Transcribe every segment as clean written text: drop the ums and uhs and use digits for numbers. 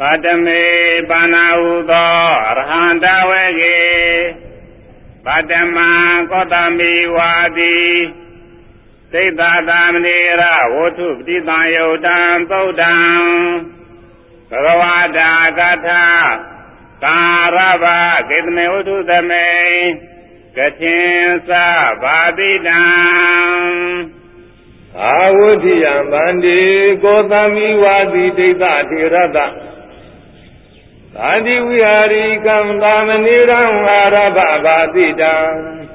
Padame Panaudo Arhanda Wege Padama Kotami Wadi Sita Damnira Wotu Ptitayotam Bodam Bhagavada Gatha Karava Kitme Utu Dame Gachinsa Babidam Avudiyam Bandi Kotami Wadi Dita Tirata Adi Vihari Kamdamaniram Arabha Badidam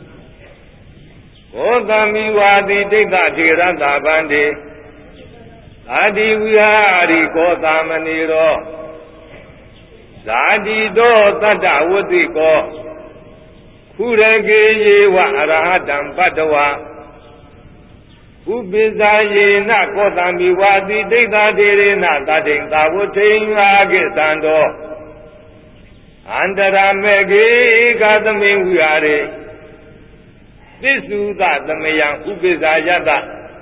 Kotami Wadi Dita Tirata Bandi Adi Vihari Kotamaniro Zadi Do Tata Wadiko Kurege Yewa Arahatam Padawa Ubizaye na Kotami Wadi Dita Tirina Tatin Tavutin Agisando Andara Megi Katami Vihari Visu Tamayang Ubizayata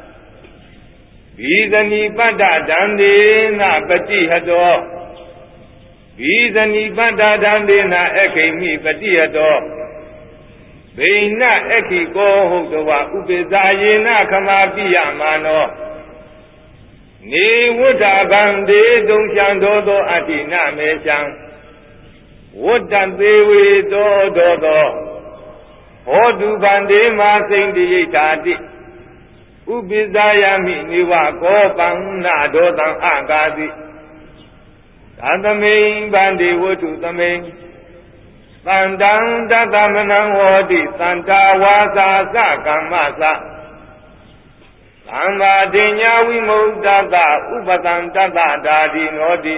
Vizani Pada Dandi na Pati Hado Vizani Pada Dandi na Ekimi Pati Hado Beina Eki Gohudawa Ubizayena Kamapiya Mano Ni Wuda Bandi Dongchan Dodo Atina Mechan Wudan Dewi Dodo Hodu Bandi Masindi Tadi Ubizayami Niwa Gopang Nadodan Agadi Tandame Bandi Wudu Tame Sandang Datamanang Wadi Santa Wasa Sakamasa Samba Dinya Wimodata Upatan Tata Dadi Nodi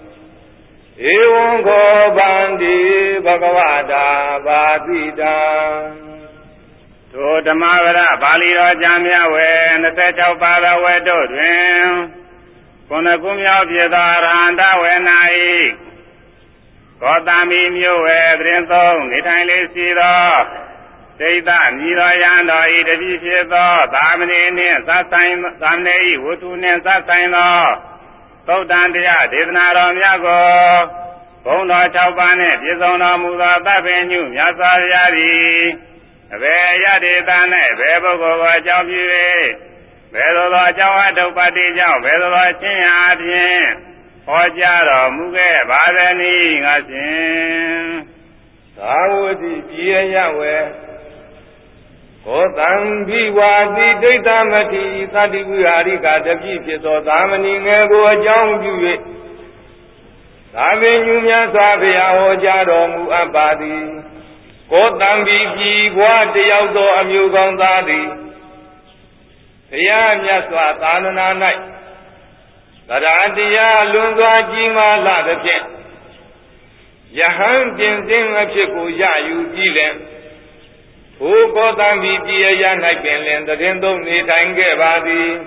Ewango Bandi Bhagavada Badida To Damavara Baliro Jamya We Nasecha Pada Wedo Dwem Kunakumya Vyedharanda Wenai Kotami Myoe Drinto, Nitangle Siro, Sita Niro Yando, Ida Visito, Damini, Sasain, Samnei, Utun, Sasaino, Totandia, Disnaro Miago, Bono Chaupane, Pisono Muda, Tapenu, Yasariari, Veya Dane, Vebogo, Chaupue, Vedo Chauato Patija, Vedo Chinya. Ojaro Muge Badani Gasin Savudi Piyawe Kotam Bhiwadi Daitamati Tadi Vihari Katapi Pito Damani Nego Ajam Juve Savinyumya Savya Ojaro Mu Abadi Kotam Bhiwadi Yaudo Amyugandadi Sayamya Swatanana Night Tadadiya Lungwa Jima Ladapin Yahan Pinsin Apiku Yayu Gilen Who got on BPA Yanapin, the Rendo Nitange Badi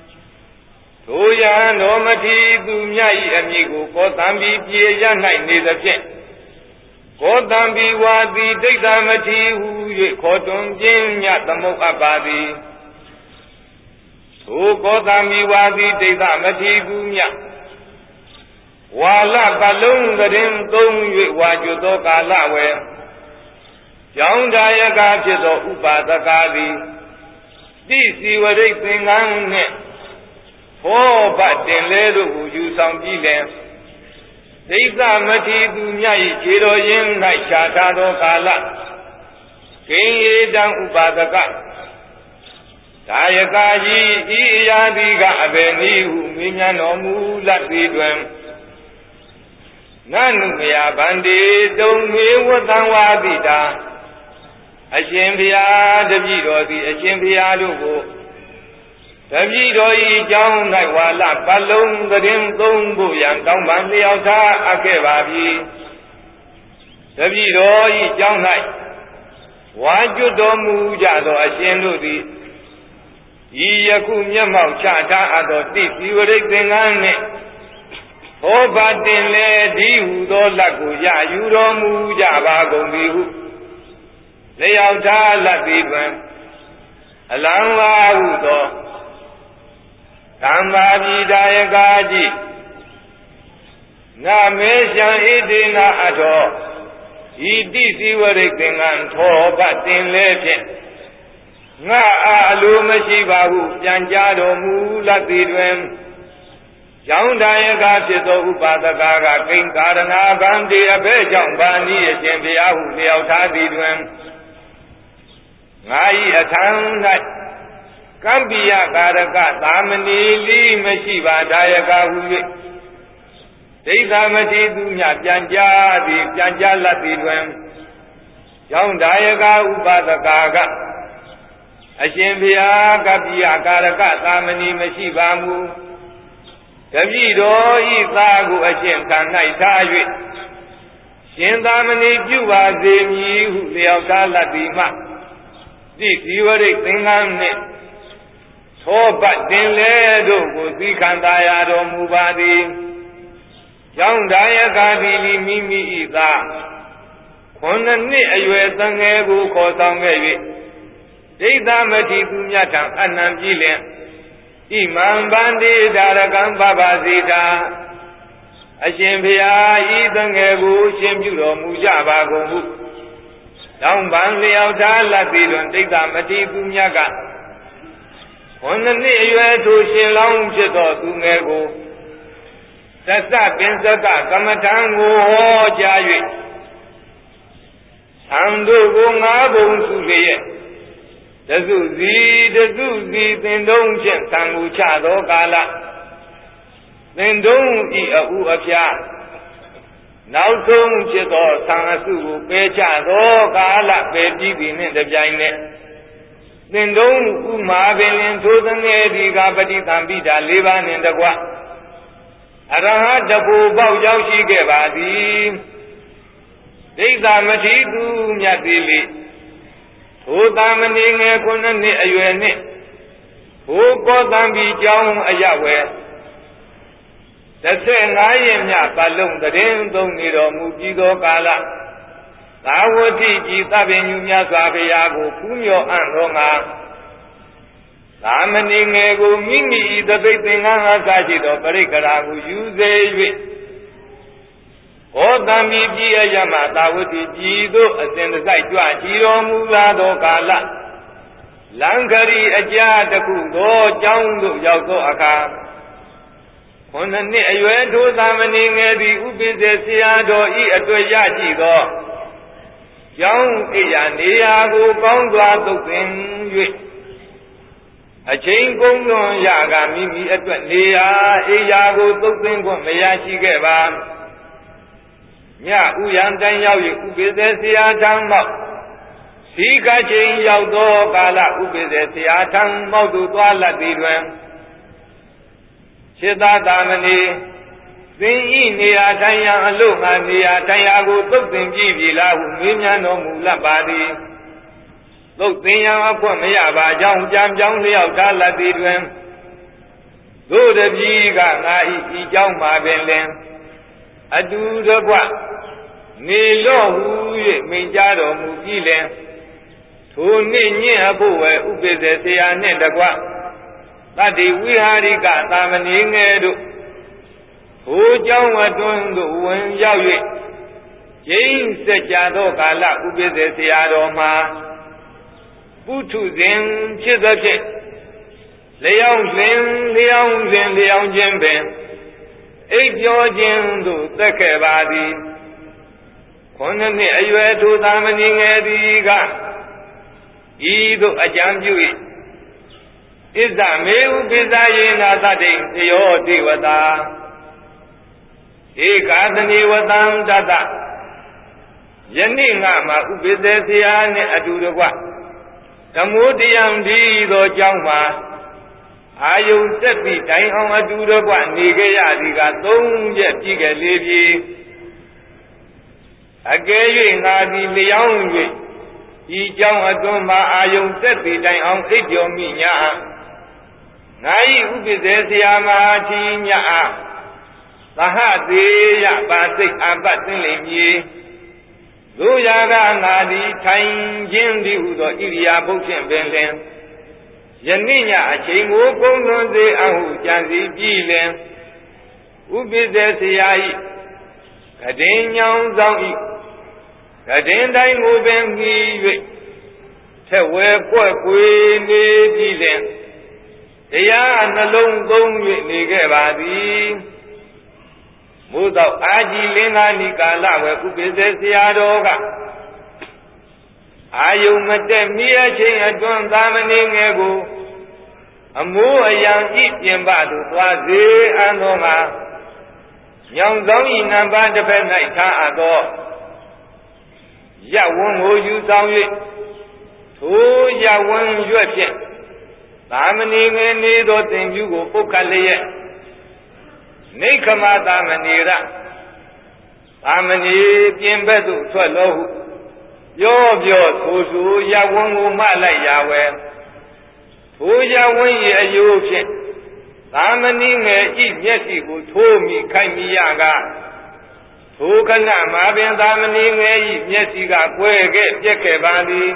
Toya Nomati Dumyai Amigo, Kotam BPA Yanai Nidapin Kotam Biwadi Daitamati who Kotum Jim Yatamo Abadi O Kotami Wadi Data Mati Gumya Wala Balung the Rim Dong Wajudo Kalawe Janga Yagajo Upadakadi This you were racing on it. Oh, but then later you some gilen. Data Mati Gumya Jiro Yin like Shatado Kala King Dang Upadaka Tayakaji Iyadiga Aveni Minyano Mulatidwem Nanumia Bandi Domi Watanwadida Ashimbia Davidodi Ashimbia Lugo Davidoi Jang Naiwala Balong the Dim Gombo Yang Dongman Liauta Akebabi Davidoi Jang Nai Wajudomu Jado Ashindudi Iyaku Nyamau Chata Ado Titi Viritingane Obatin Le Dihu Do Laku Ya Yuromu Java Gombihu Leauta Latibem Alangwa Udo Tambaji Dayagaji နာမေရှံဣတိနာအထောဤတိစီဝရိတ်သင်္ကန်းထောပတ်တင်လဲဖြင့်ငါအလိုမရှိပါဟုပြန်ကြားတော်မူလတ်သည်တွင်ကျောင်းဒါယကဖြစ်သောဥပါဒကာကကိဉ္ကာရဏဗန္တိအဘဲကြောင့်ဗာနိအရှင်ဘုရားဟုလျောက်ထားသည်တွင်ငါ၏အထံ၌ကမ္ပိယကာရကသာမဏေလိမရှိပါဒါယကဟု၍ဒိဋ္ဌမတိသူမြပြန်ကြားသည်ပြန်ကြားလတ်သည်တွင်ကျောင်းဒါယကဥပါဒကာကအရှင်ဘုရားကပ္ပိယကာရကသာမဏေမရှိပါမူတပည့်တော်ဤသားကိုအရှင်ခံ၌ထား၍ရှင်သာမဏေပြုပါစေမည်ဟုလျောက်ထားလတ်သည်မှတိဇီဝရိတ်သင်္ကန်းနှင့်သောပတ်တင်လေတို့ကိုသီခံသာရတော်မူပါသည်ကျောင်းဒါယကသည်မိမိဤသား9နှစ်အရွယ်သံငယ်ကိုခေါ်ဆောင်ခဲ့၍ဒိဋ္ဌမတိသူမြတ်ထံအနံပြီးလျင်ဣမံဗန္တိဒါရကံပပစီတာအရှင်ဘုရားဤသံငယ်ကိုရှင်ပြုတော်မူကြပါကုန်ဟုတောင်းပန်လျောက်ထားလတ်သည်တွင်ဒိဋ္ဌမတိသူမြတ်က9နှစ်အရွယ်သူရှင်လောင်းဖြစ်သောသူငယ်ကိုသစ္စာပင်စကကမ္မထံကိုဟောကြား၍သံတို့ကို9ဘုံစုလျက်တစုစီသင်တုံးဖြင့်သံကိုချသောကာလသင်တုံးဤအဥအဖျားနောက်ဆုံးဖြစ်သောသံအစုကိုပယ်ချသောကာလပယ်ပြီးပြီနှင့်တပြိုင်နက်သင်တုံးဥမာပင်လင်ထိုသငယ်ဒီကပฏิသံပိတာ၄ပါးနှင့်တကွအရဟတဘူပေါက်ရောက်ရှိခဲ့ပါသည်ဒိဋ္ဌမတိသူမြတ်သည်လေထိုသာမဏေငယ်9နှစ်အရွယ်နှင့်ဘိုးကောသံပိကျောင်းအရဝယ်15ရက်မြပတ်လုံးတရင်သုံးနေတော်မူပြီးသောကာလသာဝတိကြီးသဗ္ဗညုမြတ်စွာဘုရားကိုဖူးမြော်အံ့သောငါသာမဏေငယ်ကိုမိမိ၏သပိတ်သင်္ကန်းအားစားရှိသောပရိက္ခရာကိုယူစေ၍ဟောတံမီပြည်အယမသာဝတိပြည်သို့အစဉ်တစိုက်ကြွချီတော်မူလာသောကာလလံခရီအကြတစ်ခုသောကျောင်းသို့ရောက်သောအခါ9နှစ်အရွယ်ထိုသာမဏေငယ်သည်ဥပိ္ပေဆရာတော်ဤအတွေ့ရကြည့်သောကျောင်းအိယာနေရာကိုကောင်းစွာသုတ်သင်၍အချိန်ကုန်လွန်ရကမိမိအတွက်နေရာအိယာကိုသုတ်သင်ခွင့်မရရှိခဲ့ပါညဥယံတန်ရောက်၍ဥပိ္ပေဆရာထံမှစီကချိန်ရောက်သောကာလဥပိ္ပေဆရာထံမှသို့သွားလတ်သည်တွင်စေတသာမဏေသင်ဤနေရာထိုင်ရန်အလို့ငါနေရာထိုင်ရာကိုသုတ်သင်ကြည့်ပြီလားဟုမေးမြန်းတော်မူလတ်ပါသည်သုတ်သင်ရန်အခွင့်မရပါကြောင်းပြန်ပြောင်းလျောက်ထားလတ်သည်တွင်တို့တပည့်ကငါဤကြောင်းမှာပင်လင်အတူတကွနေလော့ဟု၍မိန့်ကြားတော်မူပြီးလင်ထိုနေ့ညင့်အဖို့ဝယ်ဥပိ္ပေဆရာနှင့်တကွသတ္တိဝိဟာရိကသာမဏေငယ်တို့ဟိုကျောင်းအတွင်းသို့ဝင်ရောက်၍ကျင်းဆက်ကြသောကာလဥပိ္ပေဆရာတော်မှာပုထုဇဉ်ဖြစ်သဖြင့်လျောင်းခြင်းပင်အိပ်ပျော်ခြင်းသို့သက်ခဲ့ပါသည်9နှစ်အရွယ်ထိုသာမဏေငယ်သည်ကဤသို့အကြံပြု၏ဣဇမေဥပိဇာယေနာသတ္တိသယောတိဝတာဧကာသနေဝတံတတယနေ့ငါမှာဥပိ္ပေဆရာနှင့်အတူတကွဓမ္မုတယံဒီသောကြောင့်မှာအာယုန်တက်သည့်တိုင်အောင်အတူတကွနေခဲ့ရသည်က3ရက်ပြည့်ခဲ့လေပြီအကယ်၍ငါသည်လျောင်း၍ဤကြောင့်အတွန်းမှာအာယုန်တက်သည့်တိုင်အောင်အိပ်ပျော်မိညာငါ၏ဥပိ္ပေဆရာမဟာချီညအားသဟသေးယပါစိတ်အပတ်သိလိမ့်မည်တို့ရာကငါသည်ထိုင်ခြင်းသည်ဟုသောဣရိယာပုဖြင့်ပင်လင်ယနေ့ညအချိန်ကိုကုန်လွန်စေအဟုကြံစီပြီးလင်ဥပိ္ပေဆရာ၏ Kadin Yang Zang Kadin Dai Moving me Tewe Quay Nidilen Deya Nalong Gong Nigabadi Muda Aji Linga Nikala Kupizes Yadoga Ayumate Mia Ching Adon Damaning Ego Amu Yang Eat Badu Twazi Anoma Yang Zong Namba the Penita Ado Yawon Yu Zang Tu Yawon Yuapian Damaning and Nido Thing you go Pokale Nikama Damanira Damani Piembedu Twello Yo Tuzu Yawon Mala Yahweh Tu Yawon Yupian Damaning eat Yesibu Tomi Kamiyaga Tukana Mabin Damaning eat Yesiga Quege Jekebali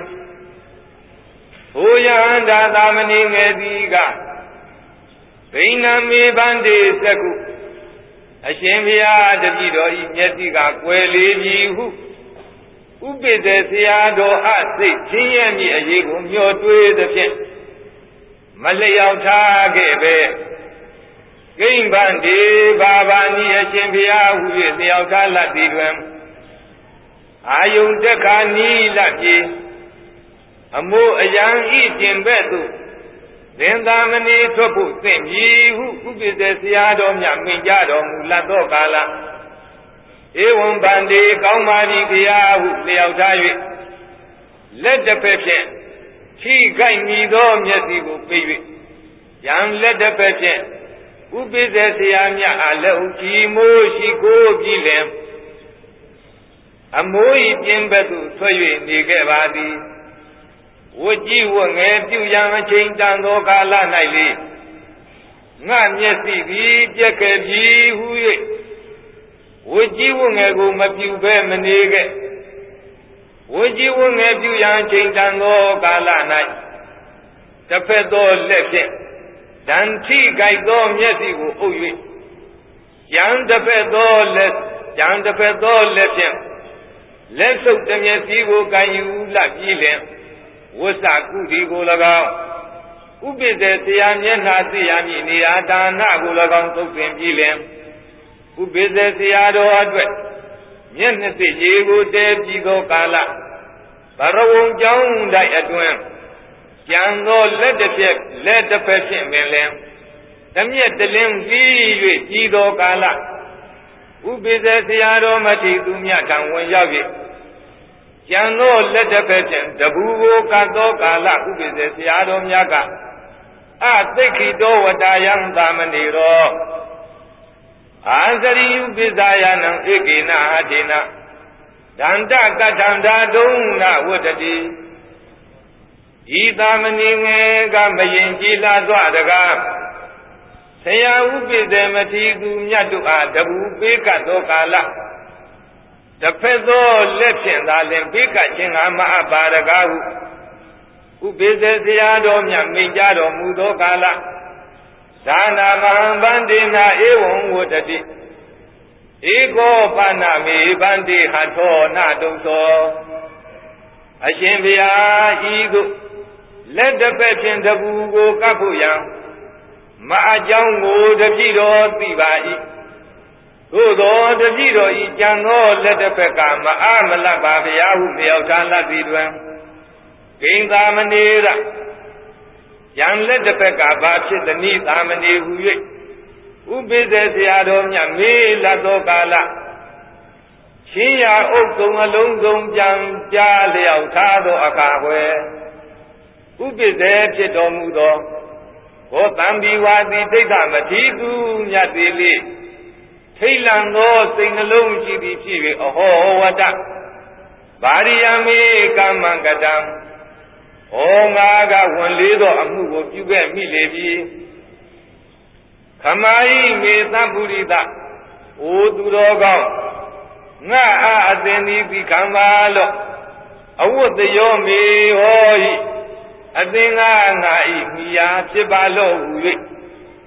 Tuyanda Damaning Ediga Pinami Bandi Seku Ashemia the Vido Yesiga Queli Ubidesiado Asi Tiani Ayegum Yo Tue the Pin Malayauta Gebe Game Bandi Babani Ashemia who is the Outala Bidwem Ayun Dekani Laki Amu a young eating bedu Then Damani Topu Sim Ye who is the Siadom Yaminjado Mulato Kala Ewon Bandi Kaumari Kia who lay out Let the Pepian Chi Gai Nido Yasigo baby Young let the Pepian Who be the Siamia Alo Kimo Shiko Gilem Amoi Jimbedu Toy Nigabadi Would you want to young change down no gala nightly? Not yet see Jacket ye who would you want to go Matthew Bermanige? Would you want to young change down no gala night? The pedal left it. Dan tea guide Yesigo Oye. Young the pedal left him. Let's hope the Yesigo can you like Yilim. Was that good Golaga? Who be the Tiamian Nazi Yamini Adana Golagan to Gilim? Who be the Tiado Adwet? Yenesi Yego de Gigo Kala. Barawon Jown Diadwem. Jango let the person Milam. Them yet the limb Gigo Kala. Who be the Tiado Mati Dumiakan when Yavi? Jango let the person, the Bugo Kato Kala, who is the Siadom Yaga. Take it over Diane Damaniro. Answer you, Bizayan, Egina Hadina. Danda Katanda Dona, what a day. Idamaning Gambayin Gila Zwadaga. Say, I will be the Matigu Yatua, the Bubeka Dokala. The peso left in the Olympic Chingama Baragahu, who business the Adom Yamijado Mudokala, Sana Mahambandina Ewon would a dip. Ego Panami Bandi Hato Nadoso Ashimbia Ego, let the person the Bugo Kapuyang, Maajango the Gido Tibai. Todo the Gido Ijano let the Pekama Amala Babiahu Miotala Bidwem. King Damanera Young let the Pekaba the need Amani who business the Adom Yamila Dogala. Chia Okum alone Jam Jali Autado Akawe. Who business the Domudo? What Bambi Wadi Degamatidu Yadili. Tailando sing alone GDP, oh, what that? Bariame Kamangadam. Oh, Naga, one little Amu, you get me, lady. Kamai me Samburida. Oh, Duroga. Na Azeni Bikamalo. I would the Yomi, oh, I think I Mia Chibalo.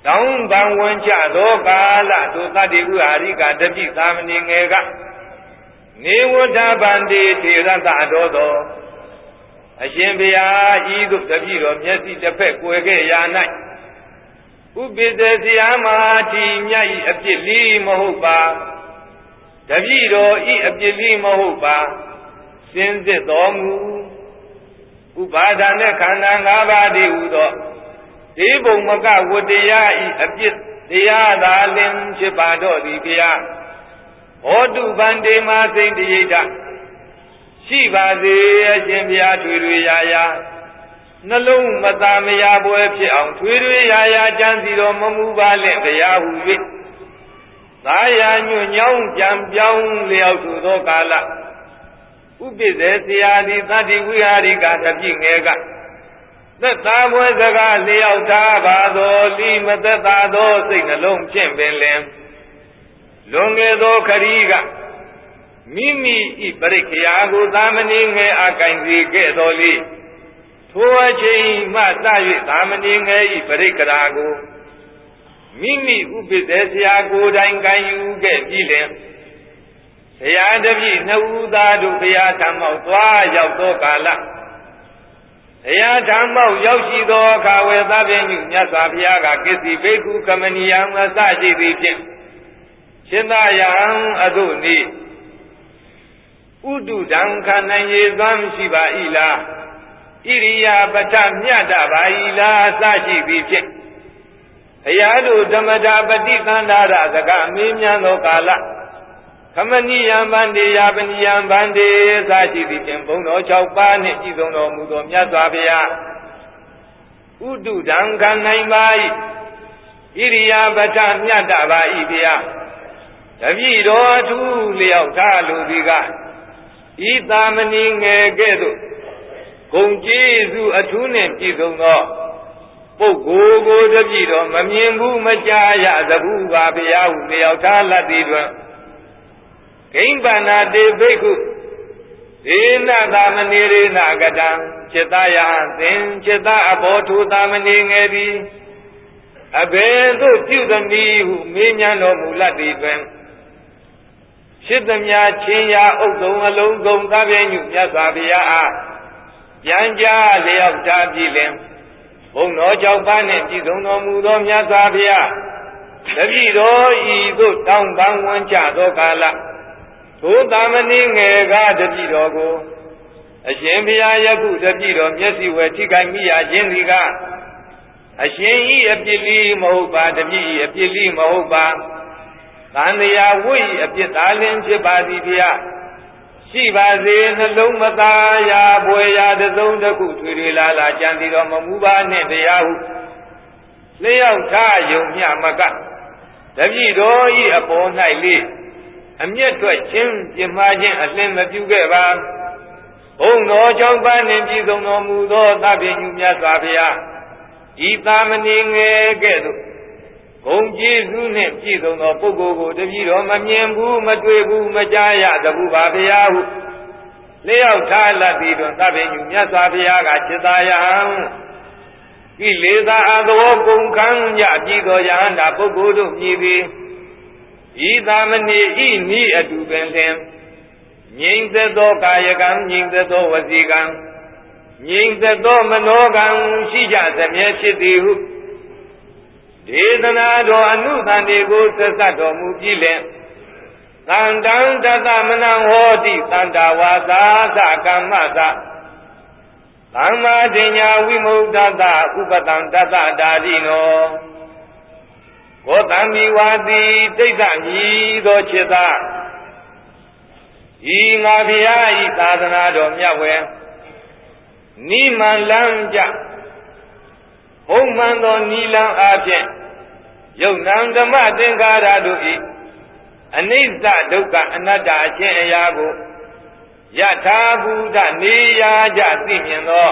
တောင်းပန်ဝင်ကြသောကာလတို့တတိဝိဟာရိကတပိသာမဏေငယ်ကနေဝတ္ထဗန္တိထေရတတော်သောအရှင်ဘုရားဤသို့တပိတော်မျက်စိတစ်ဖက်ကွယ်ခဲ့ရာ၌ဥပိ္ပဇေယမဟာတိမြတ်ဤအပြစ်လီမဟုတ်ပါတပိတော်ဤအပြစ်လီမဟုတ်ပါစင်စစ်တော်မူဥပါဒာနဲ့ခန္ဓာ၅ပါးတည်းဟူသောဒီဘုံမကဝတ္တရားဤအပြစ်တရားသာလင်ဖြစ်ပါတော့သည်ဘုရားဟောတုဗန္တေမစိတ်တရိဋ္ဌရှိပါစေအရှင်ဘုရားထွေထွေရာရာနှလုံးမသာမယာပွဲဖြစ်အောင်ထွေထွေရာရာကြံစီတော်မမူပါလင့်ဘုရားဟူ၍သာယာညွညောင်းကြံပြောင်းလျောက်သူသောကာလဥပိ္ပဇေဆရာသည်သတ္တိဝိဟာရိကတပိငယ်ကသက်သာပွဲစကားလျောက်ထားပါသောလိမသက်သာသောစိတ်နှလုံးဖြင့်ပင်လင်လွန်ငယ်သောခရီးကမိမိဤပရိက္ခယာကိုသာမဏေငယ်အကင်စီခဲ့တော်လေထိုအချိန်မှစ၍သာမဏေငယ်ဤပရိက္ခရာကိုမိမိဥပိ္ပဇေဆရာကိုယ်တိုင်ကံယူခဲ့ပြီးလင်ဆရာတပည့်နှစ်ဦးသားတို့ဘုရားထံမှသွားရောက်သောကာလဘုရားထံမှရောက်ရှိသောအခါဝေသဗ္ဗညုမြတ်စွာဘုရားကကိစ္စဘိက္ခုကမဏီယံအစရှိသည်ဖြင့်ရှင်သာယံအတုနိဥတုဒံခန္ဓာရေသွမ်းရှိပါ၏လားဣရိယာပဋ္ဌမြတ်တာပါ၏လားအစရှိသည်ဖြင့်ဘုရားတို့ဓမ္မတာပฏิသန္တာရစကားမေးမြန်းသောကာလခမဏိယံဗန္တေယာပနိယံဗန္တေသာရှိသည်ဖြင့်ဘုံတော်6ပါးနှင့်ကြည်ဆုံးတော်မူသောမြတ်စွာဘုရားဥတုဒံခံနိုင်ပါ၏ဣရိယာပဋ္ဌမြတ်တာပါ၏ဘုရားတပည့်တော်အထူးလျောက်ထားလိုသည်ကဤသာမဏေငယ်ကဲ့သို့ဂုံကျေးဇူးအထူးနှင့်ပြည့်စုံသောပုဂ္ဂိုလ်ကိုတပည့်တော်မမြင်ဘူးမကြားရသဘူးပါဘုရားဟုလျောက်ထားလတ်သည်တွင်ဂိမ္ပနာတေဘိက္ခုဒေနသာမဏေရေနကတံจิตယံသင်จิตအဘောထုသာမဏေငယ်သည်အဘယ်သို့ပြုသမီးဟုမေးမြန်းတော်မူလတ်သည်တွင်ဖြစ်သမျှချင်းရာဥဒ္ဒုံအလုံးစုံသဗ္ဗညုမြတ်စွာဘုရားအားပြန်ကြားလျောက်ထားပြီးလင်ဘုံတော်6ပါးနှင့်ပြည့်စုံတော်မူသောမြတ်စွာဘုရားတပည့်တော်ဤသို့တောင်းပန်ဝန်ချသောကာလထိုသာမဏေငယ်ကတပည့်တော်ကိုအရှင်ဘုရားယခုတပည့်တော်မျက်စိဝဲထိခိုက်မိရခြင်းသည်ကအရှင်ဤအပြစ်လီမဟုတ်ပါတပည့်ဤအပြစ်လီမဟုတ်ပါသံဃာဝိအပြစ်သားလင်းဖြစ်ပါသည်ဘုရားရှိပါစေနှလုံးမသားရာဘွယ်ရာတစုံတစ်ခုထွေထွေလာလာကြံစီတော်မမူပါနှင့်တရားဟုလျောက်ထားယုံမျှမကတပည့်တော်ဤအပေါ်၌လေးအမျက်ထွက်ခြင်းပြမှားခြင်းအလင်းမပြုခဲ့ပါဘုံတော်6ပါးနှင့်ပြည့်စုံတော်မူသောသဗ္ဗညုမြတ်စွာဘုရားဤသာမဏေငယ်ကဲ့သို့ဂုံကျေးဇူးနှင့်ပြည့်စုံသောပုဂ္ဂိုလ်ကိုတပည့်တော်မမြင်ဘူးမတွေ့ဘူးမကြားရသဘူးပါဘုရားဟုလျောက်ထားလတ်သည်တွင်သဗ္ဗညုမြတ်စွာဘုရားကจิตယံကိလေသာအသောကုန်ခံရပြီးသောယဟန္တာပုဂ္ဂိုလ်တို့မြည်သည်ဤသာမဏေဤနိအတုပင်လင်ငြိမ့်သက်သောကာယကံငြိမ့်သက်သောဝစီကံငြိမ့်သက်သောမနောကံရှိကြသမျှဖြစ်သည်ဟုဒေသနာတော်အနုသန္တိကိုဆက်ဆက်တော်မူပြီးလင်သန္တံတသမနံဟောတိသန္တာဝါသာသကမ္မသသမ္မာဒိညာဝိမု ddha သဥပတံတသဒါတိနောဘောတံမိဝါတိဒိဋ္ဌမြည်သောจิตသာဤငါဘုရားဤသာသနာတော်မြတ်ဝဲနိမန်လံကြဟုတ်မှန်သောနိလံအားဖြင့်ယုတ်နံဓမ္မသင်္ခါရတို့ဤအနိစ္စဒုက္ခအနတ္တအချင်းအရာကိုယထာဘူတနေရာကြသိမြင်သော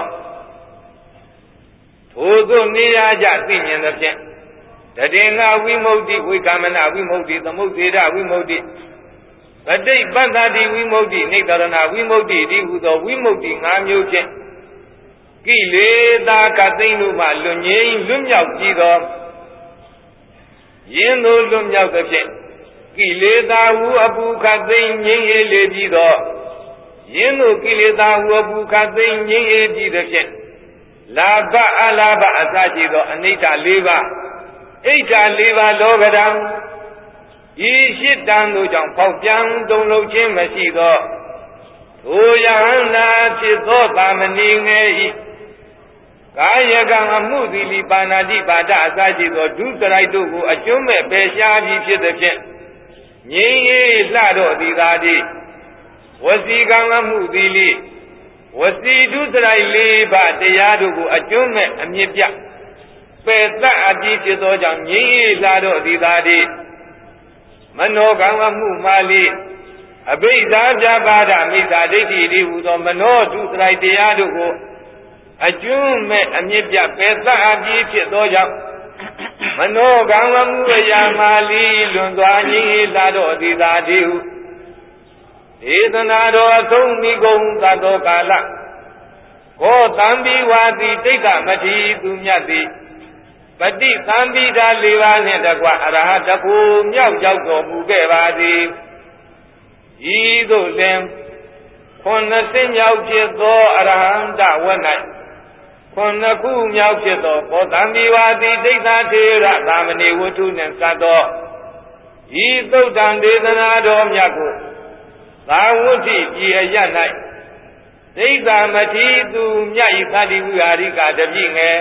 ထိုသို့နေရာကြသိမြင်သဖြင့်တတေငါဝိမု ക്തി ဝိကာမနဝိမု ക്തി သမုသေဒဝိမု ക്തി ပဋိပတ္တိဝိမု ക്തി နိတရဏဝိမု ക്തി ဒီဟုသောဝိမု ക്തി 5မျိုးဖြင့်ကိလေသာကသိမ့်တို့မှလွတ်ငြိမ်းလွတ်မြောက်ကြည်သောယင်းသို့လွတ်မြောက်သဖြင့်ကိလေသာဟုအပူခတ်သိမ်းငြိမ်းအေးလေပြီးတော့ယင်းသို့ကိလေသာဟုအပူခတ်သိမ်းငြိမ်းအေးပြီးသဖြင့်လာဘအလာဘအစရှိသောအနိဋ္ဌ၄ပါးဣဋ္ဌ၄ပါးလောကဓာတ်ဤရှိတံတို့ကြောင့်ပေါက်ပြန်တုံလုံးခြင်းမရှိသောထိုယဟန္တာဖြစ်သောသာမဏေငယ်ဤကာယကံအမှုသီလီပါဏာတိပါဒအစရှိသောဒုစရိုက်တို့ကိုအကျွမ်းမဲ့ပယ်ရှားပြီးဖြစ်သည်ဖြင့်ငြိမ်းအေးလှတော့သည်သာတိဝစီကံအမှုသီလီဝစီဒုစရိုက်၄ပါးတရားတို့ကိုအကျွမ်းမဲ့အမြင့်ပြပယ်သတ်အပြီးဖြစ်သောကြောင့်ငြိမ်းအေးလှတော့သည်သာတိမနောကံအမှုမာလီအဘိဓါပြပါဒမိစ္ဆာဒိဋ္ဌိဒီဟူသောမနောဒုစရိုက်တရားတို့ကိုအကျွမ်းမဲ့အမြင့်ပြပယ်သတ်အပြီးဖြစ်သောကြောင့်မနောကံအမှုအရာမာလီလွန်သွားငြိမ်းအေးလှတော့သည်သာတိဟုဒေသနာတော်အဆုံးမိကုန်သတ္တောကာလကောသံဘိဝါတိတိတ်ကမတိသူမြတ်သည်ပฏิသံဘိဓာ၄ပါးနှင့်တကွအရဟတကိုမြောက်ရောက်တော်မူခဲ့ပါသည်ဤသို့လင်90မြောက်ဖြစ်သောအရဟံတဝ၌9ခုမြောက်ဖြစ်သောကောသံဘိဝါတိဒိဋ္ဌထေရသာမဏေဝတ္ထုနှင့်စပ်သောဤသုတ်တံဒေသနာတော်မြတ်ကိုသာဝတ္ထိပြည်အရ၌ဒိဋ္ဌမတိသူမြတ်ဤသတိဝိဟာရိကတပြည့်ငယ်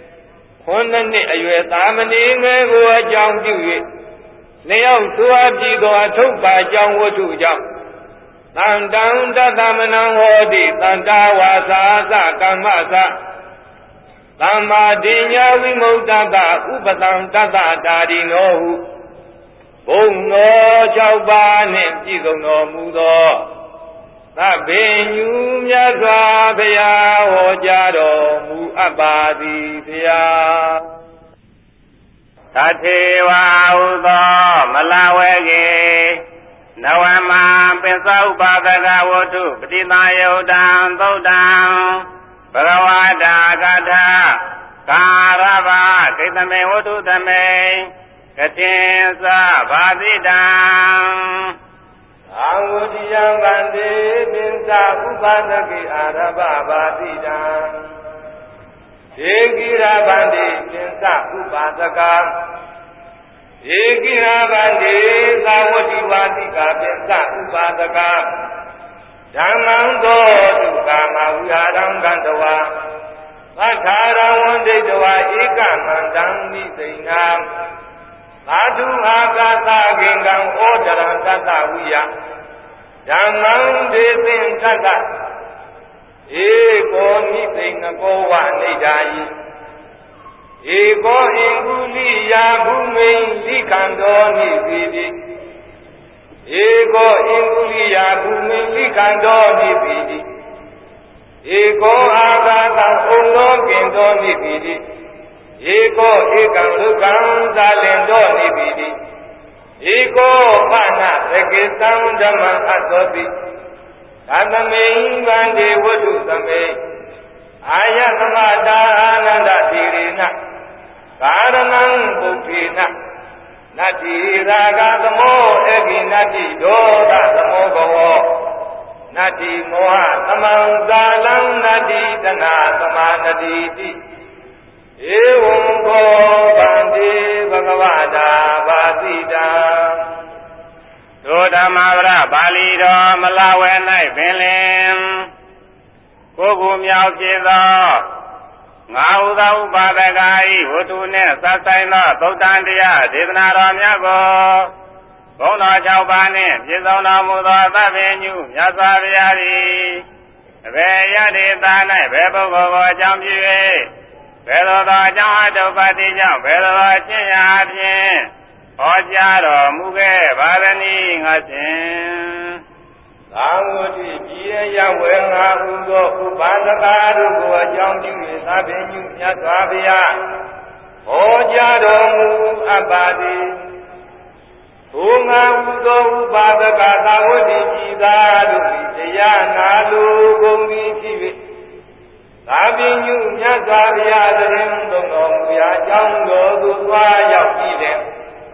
9နှစ်အရွယ်သာမဏေငယ်ကိုအကြောင်းပြု၍လျောက်သွာပြီးသောအထုပ်ပါအကြောင်းဝတ္ထုကြောင့်တန်တံတသမနံဟောတိတန်တာဝါစာသကမ္မသသမ္မာဒိညာဝိမု တတဥပတံတတတာရိနောဟုဘုံတော်6ပါးနှင့်ပြည့်စုံတော်မူသောသဗ္ဗညုမြတ်စွာဘုရားဟောကြားတော်မူအပ်ပါသည်ဘုရားသထေဝဟုသောမလဝေကေနဝမပစ္စုပ္ပါဒကဝတ္ထုပฏิသယုတ်တံသုတ်တံဘဂဝတာကထာကာရဗကိတမေဝတ္ထုသမေကတိသဗာတိတံအာဝတိယံဗန္တိပင်္စဥပါဒကေအာရဗဗာတိတံဧကိရဗန္တိပင်္စဥပါဒကဧကိရဗန္တိသာဝတိဝါတိကပင်္စဥပါဒကဓမ္မံသောဒုက္ခမဝိဟာရံကံတဝါသတ္ထာရံဝန္တိတဝါဧကမန္တံမိသိဏံသာဓုအာကာသဂင်္ဂံဩဒရံတတဝိယဓမ္မံဒေသင်္ထတဧကောမိသိဏကောဝနေဓာယိဧကောဟိံကုလိယာဘုမိန်လိကံတော်နိပိတိဧကောဟိံကုလိယာဘုမိန်လိကံတော်နိပိတိဧကောအာကာသဩလောကင်တော်နိပိတိဧကောဧကံလူကံသာလင်တော်နိပိတိဧကောပနသကေသံဓမ္မအသောတိသမေဗန္တိဝတ္ထုသမေအာယသမတာအာနန္ဒတိရိနကာရဏံပုဋ္ဌိနနတ္တိရာဂသမောဧကိနတ္တိဒေါသသမောဘဝနတ္တိမောဟသမံဇာလံနတ္တိတနာသမာနတိတိဧဝံကောဗန္တိဘဂဝတာဘာတိတံသောဓမ္မဝရပါဠိတော်မလဝဲ၌ပင်လင်ကိုယ်ကိုမြောက်ဖြစ်သောငါဟုသောဥပါဒကဤဝတ္ထုနှင့်စပ်ဆိုင်သောသုတ်တန်တရားဒေသနာတော်များကိုဘုန်းတော်6ပါးနှင့်ပြည့်စုံတော်မူသောသဗ္ဗညုမြတ်စွာဘုရားသည်အဘယ်ယတိသာ၌ဘယ်ပုဂ္ဂိုလ်ကိုအကြောင်းပြု၍ဘယ်လိုသောအကြောင်းအတုပ္ပတိကြောင့်ဘယ်လိုသောအခြင်းရာဖြင့်ဟောကြားတော်မူခဲ့ပါသနည်းငါရှင်သာဝတိပြည်ရဝေငါဟုသောဥပါဒကတို့ကိုအကြောင်းပြု၍သဗ္ဗညုမြတ်စွာဘုရားဟောကြားတော်မူအပ်ပါသည်ဘုငါဟုသောဥပါဒကသာဝတိပြည်သားတို့၏တရားနာလိုကုန်သည်ဖြစ်၍သဗ္ဗညုမြတ်စွာဘုရားတရင်သုံးတော်မူရာအကြောင်းတော်သို့သွားရောက်ပြီးတဲ့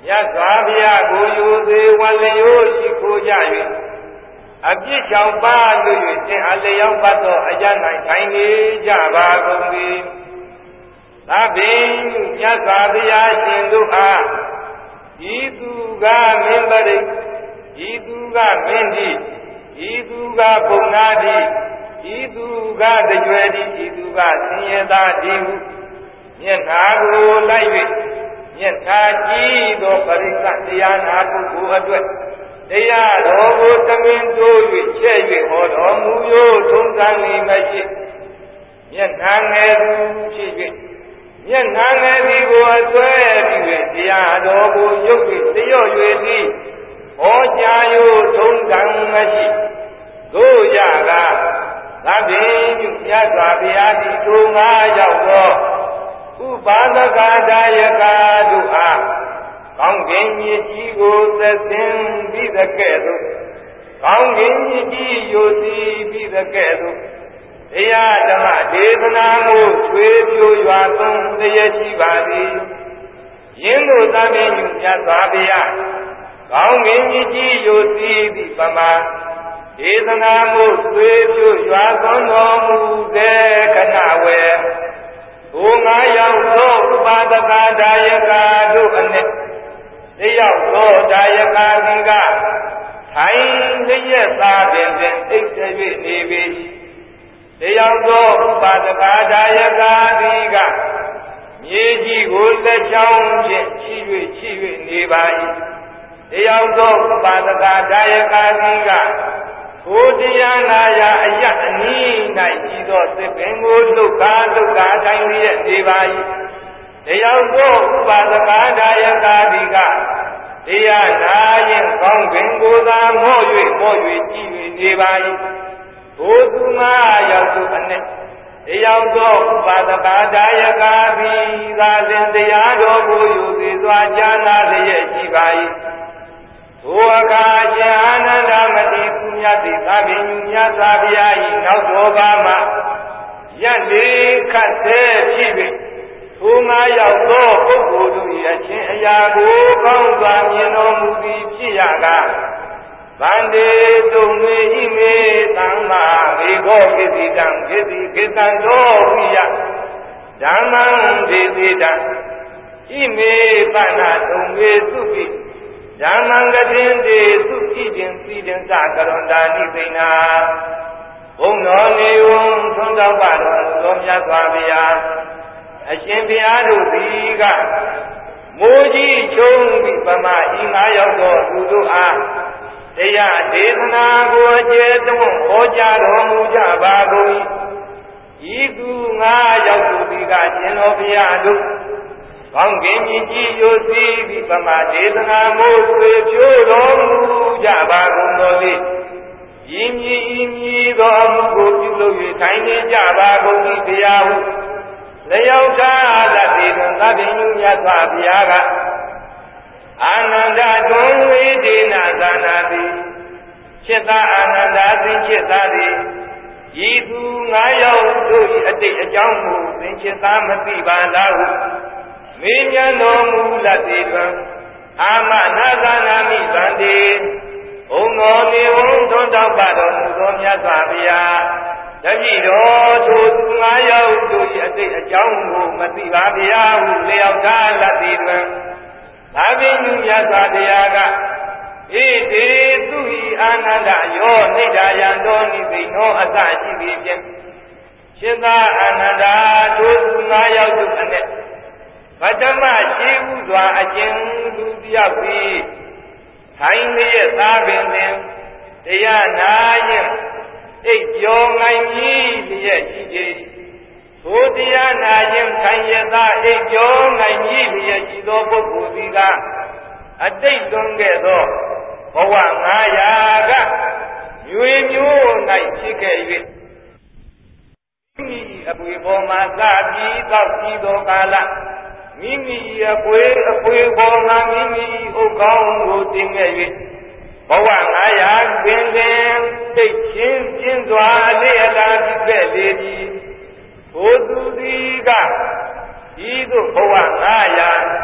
မြတ်စွာဘုရားကိုယူသေးဝလျိုးရှိခိုးကြ၍အပြစ်ကြောင့်ပါလို့၍သင်အလျောက်ပတ်သောအကြ၌ထိုင်နေကြပါကုန်သည်သဗ္ဗေမြတ်စွာဘုရားရှင်တို့အားဤသူကမင်းပရိဤသူကမင်းတိဤသူကပုံနာတိဤသူကတကြွယ်တိဤသူကဆင်းရဲသားတိဟုမျက်နာကိုလိုက်၍မျက်နာကြည့်သောပရိသတ်တရားနာပုဂ္ဂိုလ်အတွက်တရားတော်ကိုသမင်တိုး၍ချဲ့၍ဟောတော်မူ၍ထုံးစံနေမရှိမျက်နာငယ်သူဖြစ်၍မျက်နာငယ်သည်ကိုအစွဲပြီး၍တရားတော်ကိုရုပ်၍တရော့၍သည်ဟောကြား၍ထုံးစံမရှိတို့ရကသဗ္ဗေမြတ်စွာဘုရားသည်ထိုငါရောက်သောဥပါဒကဒါယကတို့အားကောင်းကင်မြေကြီးကိုသက်သင်ပြီးတဲ့ကဲ့သို့ကောင်းကင်မြေကြီးယိုစီးပြီးတဲ့ကဲ့သို့တရားဓမ္မဒေသနာကိုချွေပြိုရွာသွန်းတရရှိပါသည်ယင်းတို့သဗ္ဗေမြတ်စွာဘုရားကောင်းကင်မြေကြီးယိုစီးပြီးပမာဒေသနာကိုချွေပြိုရွာသွန်းတော်မူတဲ့ခဏဝေဘုံငါရောက်သောဥပါဒကဒါယကတို့အနက်တယောက်သောဒါယကသည်ကထိုင်လျက်သားပင်အိတ်တ၍နေပြီတယောက်သောဥပါဒကဒါယကသည်ကမြေကြီးကိုလက်ချောင်းဖြင့်ချီ၍နေပါ၏တယောက်သောဥပါဒကဒါယကသည်ကကိုတရားနာရာအယအနီး၌ရှိသောသစ်ပင်ကိုလှုပ်ကားတိုင်းလျက်နေပါ၏တယောက်သောဥပါဒကဒါယကသည်ကတရားနာရင်ကောင်းပင်ကိုသာမော့၍ကြည့်၍နေပါ၏ဘုသူမရောက်သူအနက်တယောက်သောဥပါဒကဒါယကသည်သာလင်တရားတော်ကိုယူသည်စွာကြားနာလျက်ရှိပါ၏ထိုအခါရှင်အာနန္ဒမတိကုမြတ်သည်သဗ္ဗညုမြတ်စွာဘုရား၏နောက်တော်ပါမှရက်လေးခတ်သေးဖြစ်၍ထိုငါရောက်သောပုဂ္ဂိုလ်တို့၏အချင်းအရာကိုကောင်းစွာမြင်တော်မူသည်ဖြစ်ရကားဗန္တေတုံမေဣမေသံမာမေဃောကိတိတံကိတံသောဝိယဓမ္မံဒေတိတံဣမေပဏတုံမေသုပိဓမ္မံကတင်တေသုခိတင်စီတင်စကရွန်တာနိသိဏဘုံတော်နေဝံသွန်တော်ပါတော်သောမြတ်စွာဘုရားအရှင်ဘုရားတို့သည်ကမိုးကြီးချုံပြီးပမာဤငါရောက်သောသူတို့အားတရားဒေသနာကိုအကျေသွန်းဟောကြားတော်မူကြပါကုန်၏ဤသူငါရောက်သူသည်ကရှင်တော်ဘုရားတို့ကောင်းကင်ကြီးယိုစီးပြီးပမာဒေသနာမိုးဆွေဖြိုးတော်မူကြပါကုန်တော်လေဤမည်သောအမှုကိုပြုလုပ်၍ထိုင်နေကြပါကုန်၏တရားဟုလျောက်ထားသတိတွင်သဗ္ဗညုမြတ်စွာဘုရားကအာနန္ဒတွင်ဝိဒေနသာနာတိจิตာအာနန္ဒသင်จิตာသည်ဤသူငါရောက်တို့၏အတိတ်အကြောင်းကိုသင်จิตာမသိပါလားဟုမေးမြန်းတော်မူလတ်သည်တွင်အာမနာသာနာမိဗန္တိဘုံတော်နေဝံသွန်တော်ပါတော်မူသောမြတ်စွာဘုရားတပည့်တော်ထိုသူငါရောက်တို့၏အတိတ်အကြောင်းကိုမသိပါဗျာဟုလျောက်ထားလတ်သည်တွင်သာဝိညုမြတ်စွာဘုရားကဧတေသူဤအာနန္ဒယောနိဒာယံတော်နိသိဏောအစရှိသည်ဖြင့်ရှင်သာအာနန္ဒာထိုသူငါရောက်တို့အနက်ပထမရှိဟုစွာအကျဉ်သူတယောက်သည်ထိုင်လျက်သားပင်တွင်တရားနာရင်အိပ်ကျော်ငိုင်ကြီးလျက်ရှိသည်ဘုရားနာရင်ခံရသာအိပ်ကျော်ငိုင်ကြီးလျက်ရှိသောပုဂ္ဂိုလ်သည်ကအတိတ်တွင်ခဲ့သောဘဝ900ကရွေမျိုး၌ဖြစ်ခဲ့၍မိမိအပွေပေါ်မှာစပြီးတောက်ပြီးသောကာလမိမိအပွေပေါ်မှာမိမိဥက္ကောင်းကိုတင်ခဲ့၍ဘဝ900ပင်သိချင်းစွာလေအလာဖြစ်ခဲ့လေသည်ဘုသူသည်ကဤသို့ဘဝ900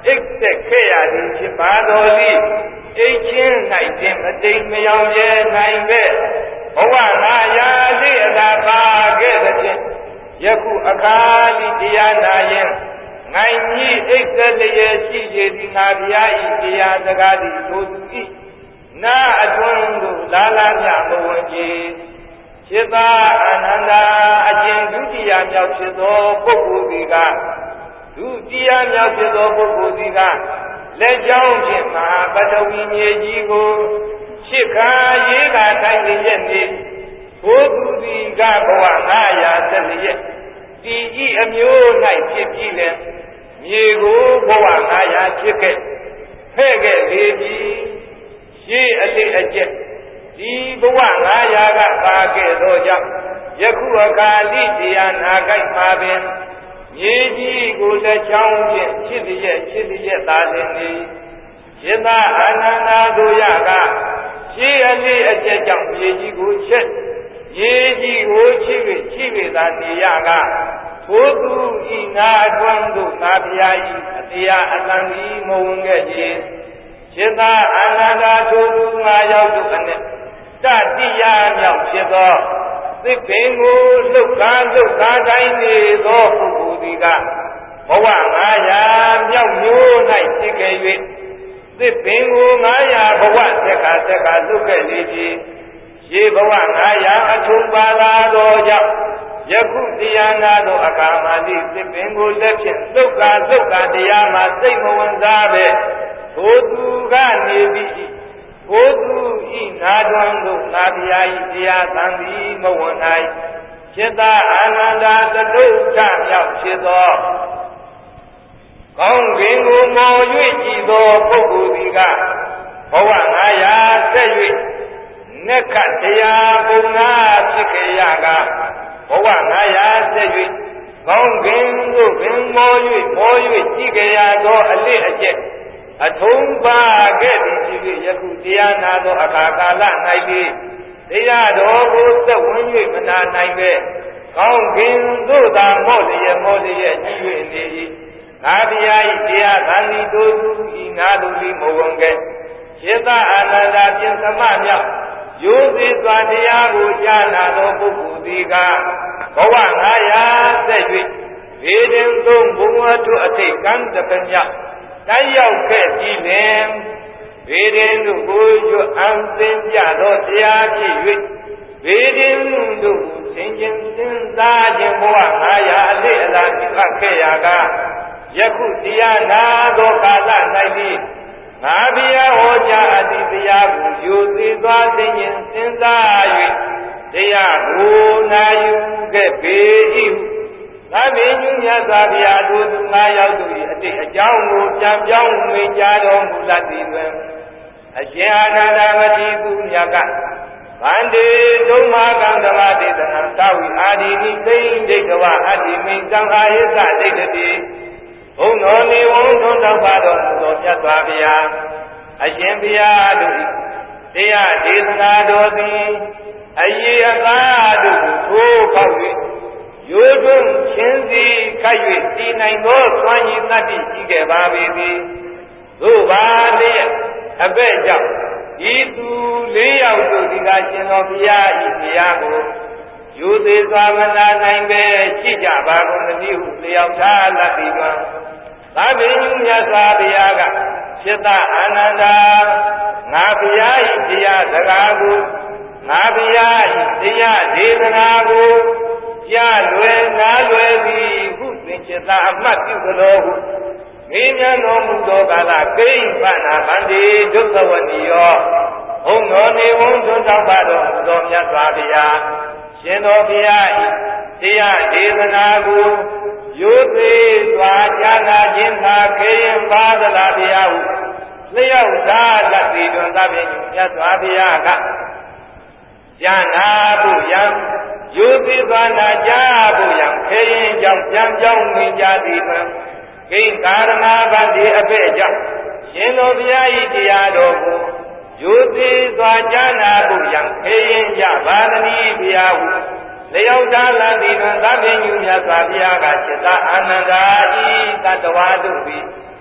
အိတ်သက်ခဲ့ရသည်ဖြစ်ပါတော်လေအိတ်ချင်း၌တင်မတိမ်မယောင်ရဲနိုင်ပဲဘဝငါရာလေးအသာပါခဲ့တဲ့ဖြင့်ယခုအခါလိတရားနာရင်ငိုင်ကြီးအိတ်သက်လျက်ရှိရသည်ငါဗျာဤတရားစကားသည်ဆိုသူဤနာအတွန်းသို့လာလာမြမဝင်ကြီးจิตาอนันตาအကျဉ်ဒုတိယမြောက်ဖြစ်သောပုဂ္ဂိုလ်ဒီကဒုတိယမြောက်ဖြစ်သောပုဂ္ဂိုလ်ဒီကလက်ကြောင်းဖြင့်မဟာပထဝီမြေကြီးကိုရှစ်ခါရေးကတိုင်းလျက်နေဘုသူဒီကဘဝ914ရက်ဒီဤအမျိုး၌ဖြစ်ပြီးလဲမြေကိုဘဝ900ဖြစ်ခဲ့ဖဲ့ခဲ့လေပြီရှေးအလေးအကျက်ဒီဘဝ900ကပါခဲ့သောကြောင့်ယခုအခါလိတရားနာကြိုက်ပါပင်မြေကြီးကိုလက်ချောင်းဖြင့်ချစ်လျက်သာလင်နေယသအာနန္ဒာတို့ရကရှေးအလေးအကျက်ကြောင့်မြေကြီးကိုချက်မြေကြီးကိုချစ်၍သာနေရကထိုသူဤနာအတွန်းတို့ငါဖျားဤအတရားအတန်ဒီမဝင်ခဲ့ခြင်းယသအာနန္ဒာထိုသူငါရောက်တို့အနေတတိယမြောက်ဖြစ်သောသစ်ပင်ကိုလှုပ်ကားတိုင်းနေသောပုဂ္ဂိုလ်ဒီကဘဝ900မြောက်မျိုး၌ဖြစ်ခဲ့၍သစ်ပင်ကို900ဘဝသက်ခါလှုပ်ခဲ့လေသည်ရေဘဝ900အထုံပါလာသောကြောင့်ယခုတရားနာသောအခါမှာသစ်ပင်ကိုလက်ဖြင့်လှုပ်ကားတရားမှာစိတ်မဝင်စားပဲထိုသူကနေပြီးဘုသူဤနာတွင်တို့နာဗျာဤတရားသံဒီမဝဏ္ဏိจิตာအာနန္ဒာသတုဋ္ဌမြောက်ဖြစ်သောကောင်းကင်ကိုမော်၍ကြည်သောပုဂ္ဂိုလ်ဒီကဘဝ900ဆက်၍နက္ခတရားဘုံနာဖြစ်ခဲ့ရကဘဝ900ဆက်၍ကောင်းကင်ကိုပင်မော်၍ကြည်ခဲ့ရသောအလစ်အကျက်အထုံးပါခဲ့သည်ဖြစ်၍ယခုတရားနာသောအခါကာလ၌သည်တရားတော်ကိုသက်ဝင်၍မနာနိုင်ပဲကောင်းကင်သို့သာမော့လျက်ကြည်၍နေ၏ငါဗျာဤတရားသံဒီတို့သူဤငါတို့သည်မဝင်ခဲ့စေတအာနန္ဒာပြင်သမမြောက်ရိုးသေးစွာတရားကိုကြားနာသောပုဂ္ဂိုလ်သည်ကဘဝ900သက်၍ဗေဒင်သုံးဘုံဝတ္ထုအထိတ်ကံတပမြောက်တိုင်းရောက်ခဲ့ပြီးလင်ဗေဒင်တို့ကိုကျွအံသင်ပြသောတရားဖြစ်၍ဗေဒင်တို့သင်ခြင်းသင်သားခြင်းဘဝ900အလေးအလာပြုအပ်ခဲ့ရာကယခုတရားနာသောကာလ၌သည်ငါဗျာဟောကြားအပ်သည့်တရားကိုယူသေးသွားသင်ခြင်းသင်သား၍တရားကိုနာယူခဲ့ပေ၏သဗ္ဗညုမြတ်စွာဘုရားတို့သူ9ယောက်တို့၏အတိတ်အကြောင်းကိုပြန်ပြောင်းဝင်ကြတော်မူလတ်သည်တွင်အရှင်အာနန္ဒမတိသူမြတ်ကဗန္တေဒုမကံဓမ္မဒေသနာသာဝိအာဒီနိသိဉ္ဒိဋ္ဌဝအတ္တိမိသံဃာယစ္စဒိဋ္ဌတိဘုံတော်နေဝံထွန်းတော်ပါတော်မူသောမြတ်စွာဘုရားအရှင်ဘုရားတို့၏တရားဒေသနာတော်သည်အယေအသာတို့ကိုထိုးပေါက်၍ရိုးတွင်းချင်းစီခိုက်၍တည်နိုင်သောသွမ်းရည်တတ္တိရှိခဲ့ပါပေသည်သို့ပါလျက်အဘက်ကြောင့်ဤသူ4ယောက်တို့ဒီကရှင်တော်ဘုရားဤတရားကိုယူသေးစွာမနာနိုင်ပဲရှိကြပါကုန်သနည်းဟုလျောက်ထားလတ်သည်တွင်သဗ္ဗညုမြတ်စွာဘုရားကစေတအာနန္ဒာငါဘုရားဤတရားစကားကိုငါဘုရားဤတရားဒေသနာကိုကြားလွယ်နားလွယ်သည်ဟုသင်္ချတာအမှတ်ပြုသောဟုမေးမြန်းတော်မူသောကာလကိဉ္ပနာဗန္တိဒုက္ခဝဏီယောဘုံတော်နေဝံသွန်းတောက်ပါတော်မူသောမြတ်စွာဘုရားရှင်တော်ဘုရားဤတရားဒေသနာကိုရိုးသေးစွာကြားနာခြင်းသာခေရင်ပါသလားဘုရားဟုလျောက်သားလက်သည်တွင်သဗ္ဗညုမြတ်စွာဘုရားကကြားနာဖို့ယံရိုးသေးစွာနာကြားဖို့ယံခေရင်ကြောင့်ပြန်ပြောင်းနေကြသည်တွင်ကိဉ္ကာရဏဗန္တိအဘိကြောင့်ရှင်တော်ဘုရားဤတရားတော်ကိုရိုးသေးစွာကြားနာဖို့ယံခေရင်ကြပါသနည်းဘုရားဟုလျောက်သားလာသည်တွင်သဗ္ဗညုမြတ်စွာဘုရားကစေတအာနန္ဒာဤတတဝါတို့သည်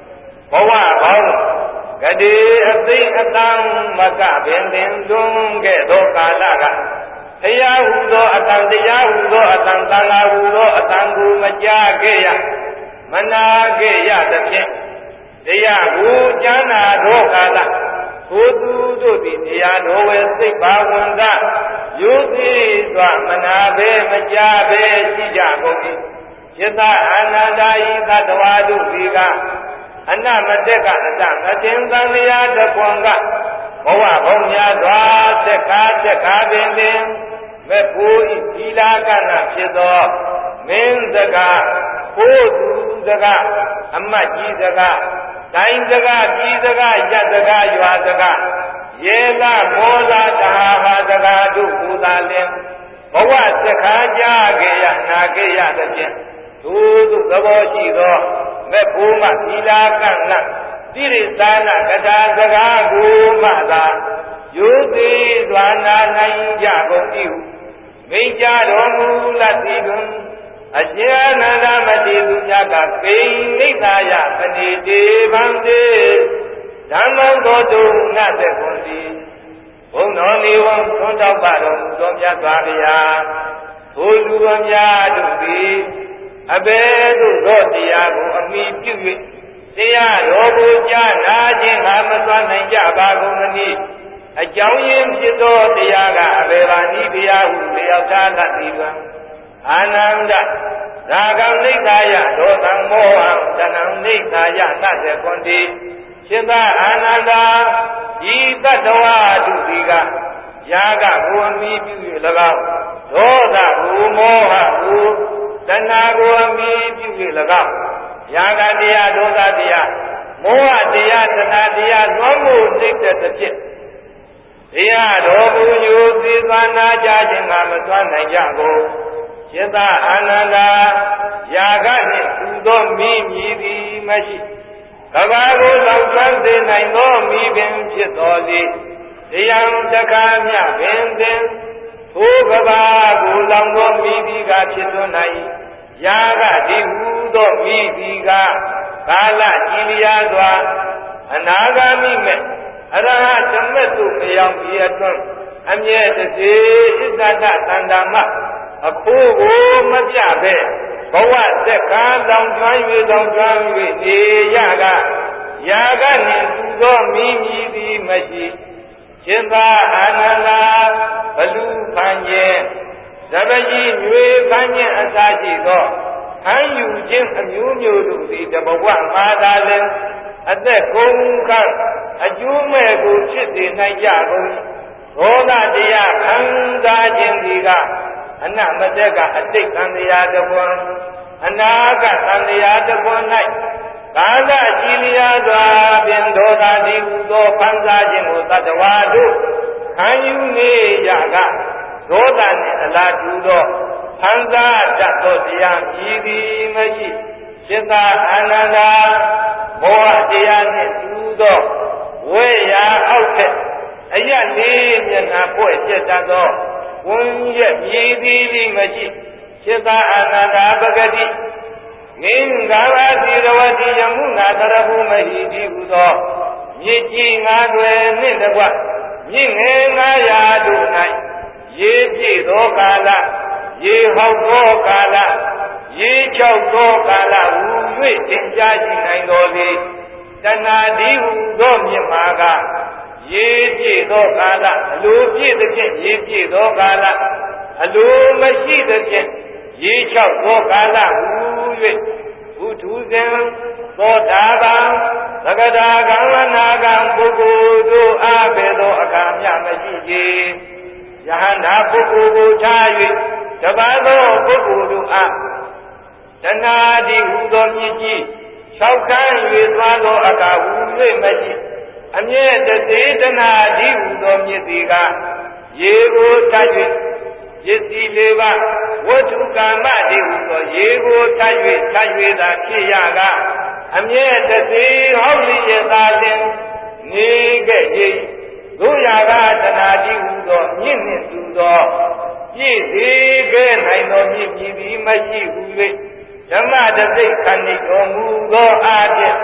ဘဝပေါင်းကတိအသိအတံမကပင်ပင်လွန်ခဲ့သောကာလကတရားဟုသောအတန်တရားဟုသောအတန်သံဃာဟုသောအတန်ကိုမကြားခဲ့ရမနာခဲ့ရသဖြင့်တရားကိုကြားနာသောကာလကိုသူတို့သည်တရားတော်ဝဲစိတ်ပါဝင်ကယုသိစွာမနာပဲမကြားပဲရှိကြကုန်၏ယသအာနန္ဒာဤသတ္တဝါတို့ဒီကအနမတက်ကအတမတင်သံဃာတကွန်ကဘဝဘုံများစွာတက်ကားပင်မဲ့ကိုဤသီလာကနာဖြစ်သောမင်းစကားကိုသူစကားအမတ်ကြီးစကားတိုင်းစကားပြည်စကားရက်စကားရွာစကားရေလာမောလာတဟာစကားတို့ဟူသာလင်ဘဝစက္ခာကြခဲ့ရနာခဲ့ရသဖြင့်သူသဘောရှိသောမဲ့ဘုမသီလာကနာတိရိသာနာကထာစကားကိုမှသာယုသိစွာနာနိုင်ကြကုန်၏ဟုမိန့်ကြားတော်မူလတ်သည်တွင်အရှင်အနန္ဒမတိသူများကကိဉ္နိဋ္ဌာယပဏိတေဗံတေဓမ္မံသောတုနတ်သက်ကွန်သည်ဘုံတော်နေဝံသွန်တောက်ပါတော်မူသောမြတ်စွာဘုရားထိုလူတော်များတို့သည်အဘယ်သို့သောတရားကိုအမိပြု၍တရားတော်ကိုကြားနာခြင်းငါမသွမ်းနိုင်ကြပါကုန်သနည်းအကြောင်းရင်းဖြစ်သောတရားကအဘယ်ပါနည်းတရားဟုလျောက်ထားတတ်သည်ကအာနန္ဒရာဂံနိဋ္ဌာယဒေါသံမောဟံတဏံနိဋ္ဌာယသတ္တကွန်တိရှင်သာအာနန္ဒာဤတတ္တဝါတုတိကယာကကိုအမိပြု၍၎င်းဒေါသကိုမောဟကိုတဏှာကိုအမိပြု၍၎င်းယာကတရားဒေါသတရားမောဟတရားတဏှာတရားသွမ်းမှုနှိမ့်တဲ့တစ်ဖြစ်တရားတော်မူညိုသေသွားနာကြခြင်းကမသွမ်းနိုင်ကြကုန်ရှင်သာအာနန္ဒာယာကနှင့်သူသောမိမည်သည်မရှိကဘာကိုလောက်သွမ်းစေနိုင်သောမိပင်ဖြစ်တော်လေတရားတကားမြပင်သင်ထိုကဘာကိုလောင်သောမိသည်ကဖြစ်သွန်းနိုင်ယာကဒီဟူသောမိသည်ကကာလကြည်လျာစွာအနာဂါမိမဲ့အရဟတမက်တို့မရောက်ပြီးအတွန်းအမြဲတစေဣဇဒသန္တာမအခုကိုမပြပဲဘဝသက်ကားလောင်ကျွမ်း၍နေရကယာကနှင့်သူသောမိမည်သည်မရှိရှင်သာအာနန္ဒာဘလူဖန်ခြင်းသဗ္ဗကြီးမြွေဖန်ခြင်းအစာရှိသောခံယူခြင်းအမျိုးမျိုးတို့သည်တဘဝမှာသာလင်အသက်ကုန်ခန့်အကျိုးမဲ့ကိုဖြစ်စေနိုင်ကြကုန်ဒေါသတရားခံစားခြင်းဒီကအနမတက်ကအတိတ်သံတရားတပွန်အနာဂတ်သံတရားတပွန်၌ကာလကြည်လျာစွာဖြင့်ဒေါသတိဟူသောခံစားခြင်းကိုသတ္တဝါတို့ခံယူနေရကဒေါသနှင့်အလားတူသောခံစားတတ်သောတရားမြည်သည်မရှိရှင်သာအာနန္ဒာမောဟတရားနှင့်တူသောဝေရာအောက်ထက်အယက်လေးမျက်နှာပွက်ကျက်တတ်သောဝန်းရဲ့မြည်သည်မရှိရှင်သာအာနန္ဒာပဂတိမင်းဂါဝတိရဝတိယမုနာတရဟုမဟိတိဟူသောမြစ်ကြီးငါးတွေနှင့်တကွမြင့်ငယ်900တို့၌ရေပြည့်သောကာလရေဟောက်သောကာလရေချောက်သောကာလဟူ၍သင်ကြားရှိနိုင်တော်လေတဏှာဒီဟူသောမြစ်မာကရေပြည့်သောကာလအလိုပြည့်သဖြင့်ရေပြည့်သောကာလအလိုမရှိသဖြင့်ရေချောက်သောကာလဟူ၍ဘုထုဇင်သောတာပံသကတာကံဝနာကံပုဂ္ဂိုလ်တို့အားပဲသောအခါမျှမရှိကြယဟန္တာပုဂ္ဂိုလ်ကိုထား၍တပါးသောပုဂ္ဂိုလ်တို့အားတဏှာတိဟူသောမြစ်ကြီး၆ခန်း၍သွားသောအခါဟူ၍မရှိအမြဲတစေတဏှာတိဟူသောမြစ်သည်ကရေကိုထပ်၍ပစ္စည်းလေးပါးဝတ္ထုကာမတိဟူသောရေကိုထပ်၍သာဖြစ်ရကအမြဲတစေဟောက်လျက်သာလင်နေခဲ့၏တို့ရာကတဏှာတိဟူသောမြင့်နှင့်တူသောပြည့်စေခဲ့နိုင်သောမြင့်ပြည်သည်မရှိဟု၍ဓမ္မတသိက္ခဏိတော်မူသောအားဖြင့်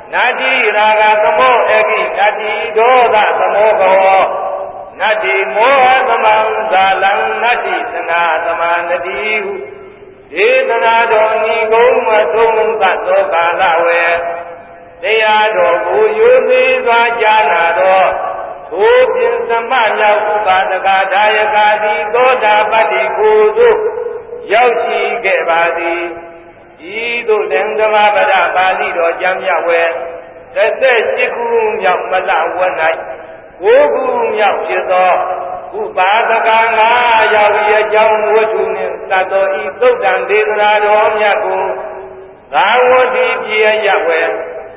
နာတိရာဂသမောအဂိနာတိဒေါသသမောကောနတ္တိမောဟသမံဇာလံနတ္တိသနာသမန္တိဟုဒေသနာတော်ဤကုံမသုံးသတ်သောကာလဝေတရားတော်ကိုယူသေးစွာကြားနာတော်သို့ပြင်သမမြောက်ဥပါဒကဒါယကာတိသောတာပတ္တိကိုသို့ရောက်ရှိခဲ့ပါသည်ဤသို့သံဃာပဒပါဠိတော်ကျမ်းမြတ်ဝေ18ခုမြောက်မလဝ၌9ခုမြောက်ဖြစ်သောဥပါဒက9ရောက်၏အကြောင်းဝတ္ထုနှင့်သတ်တော်ဤသုတ်တံဒေသနာတော်မြတ်ကိုသာဝတိပြေရဝေ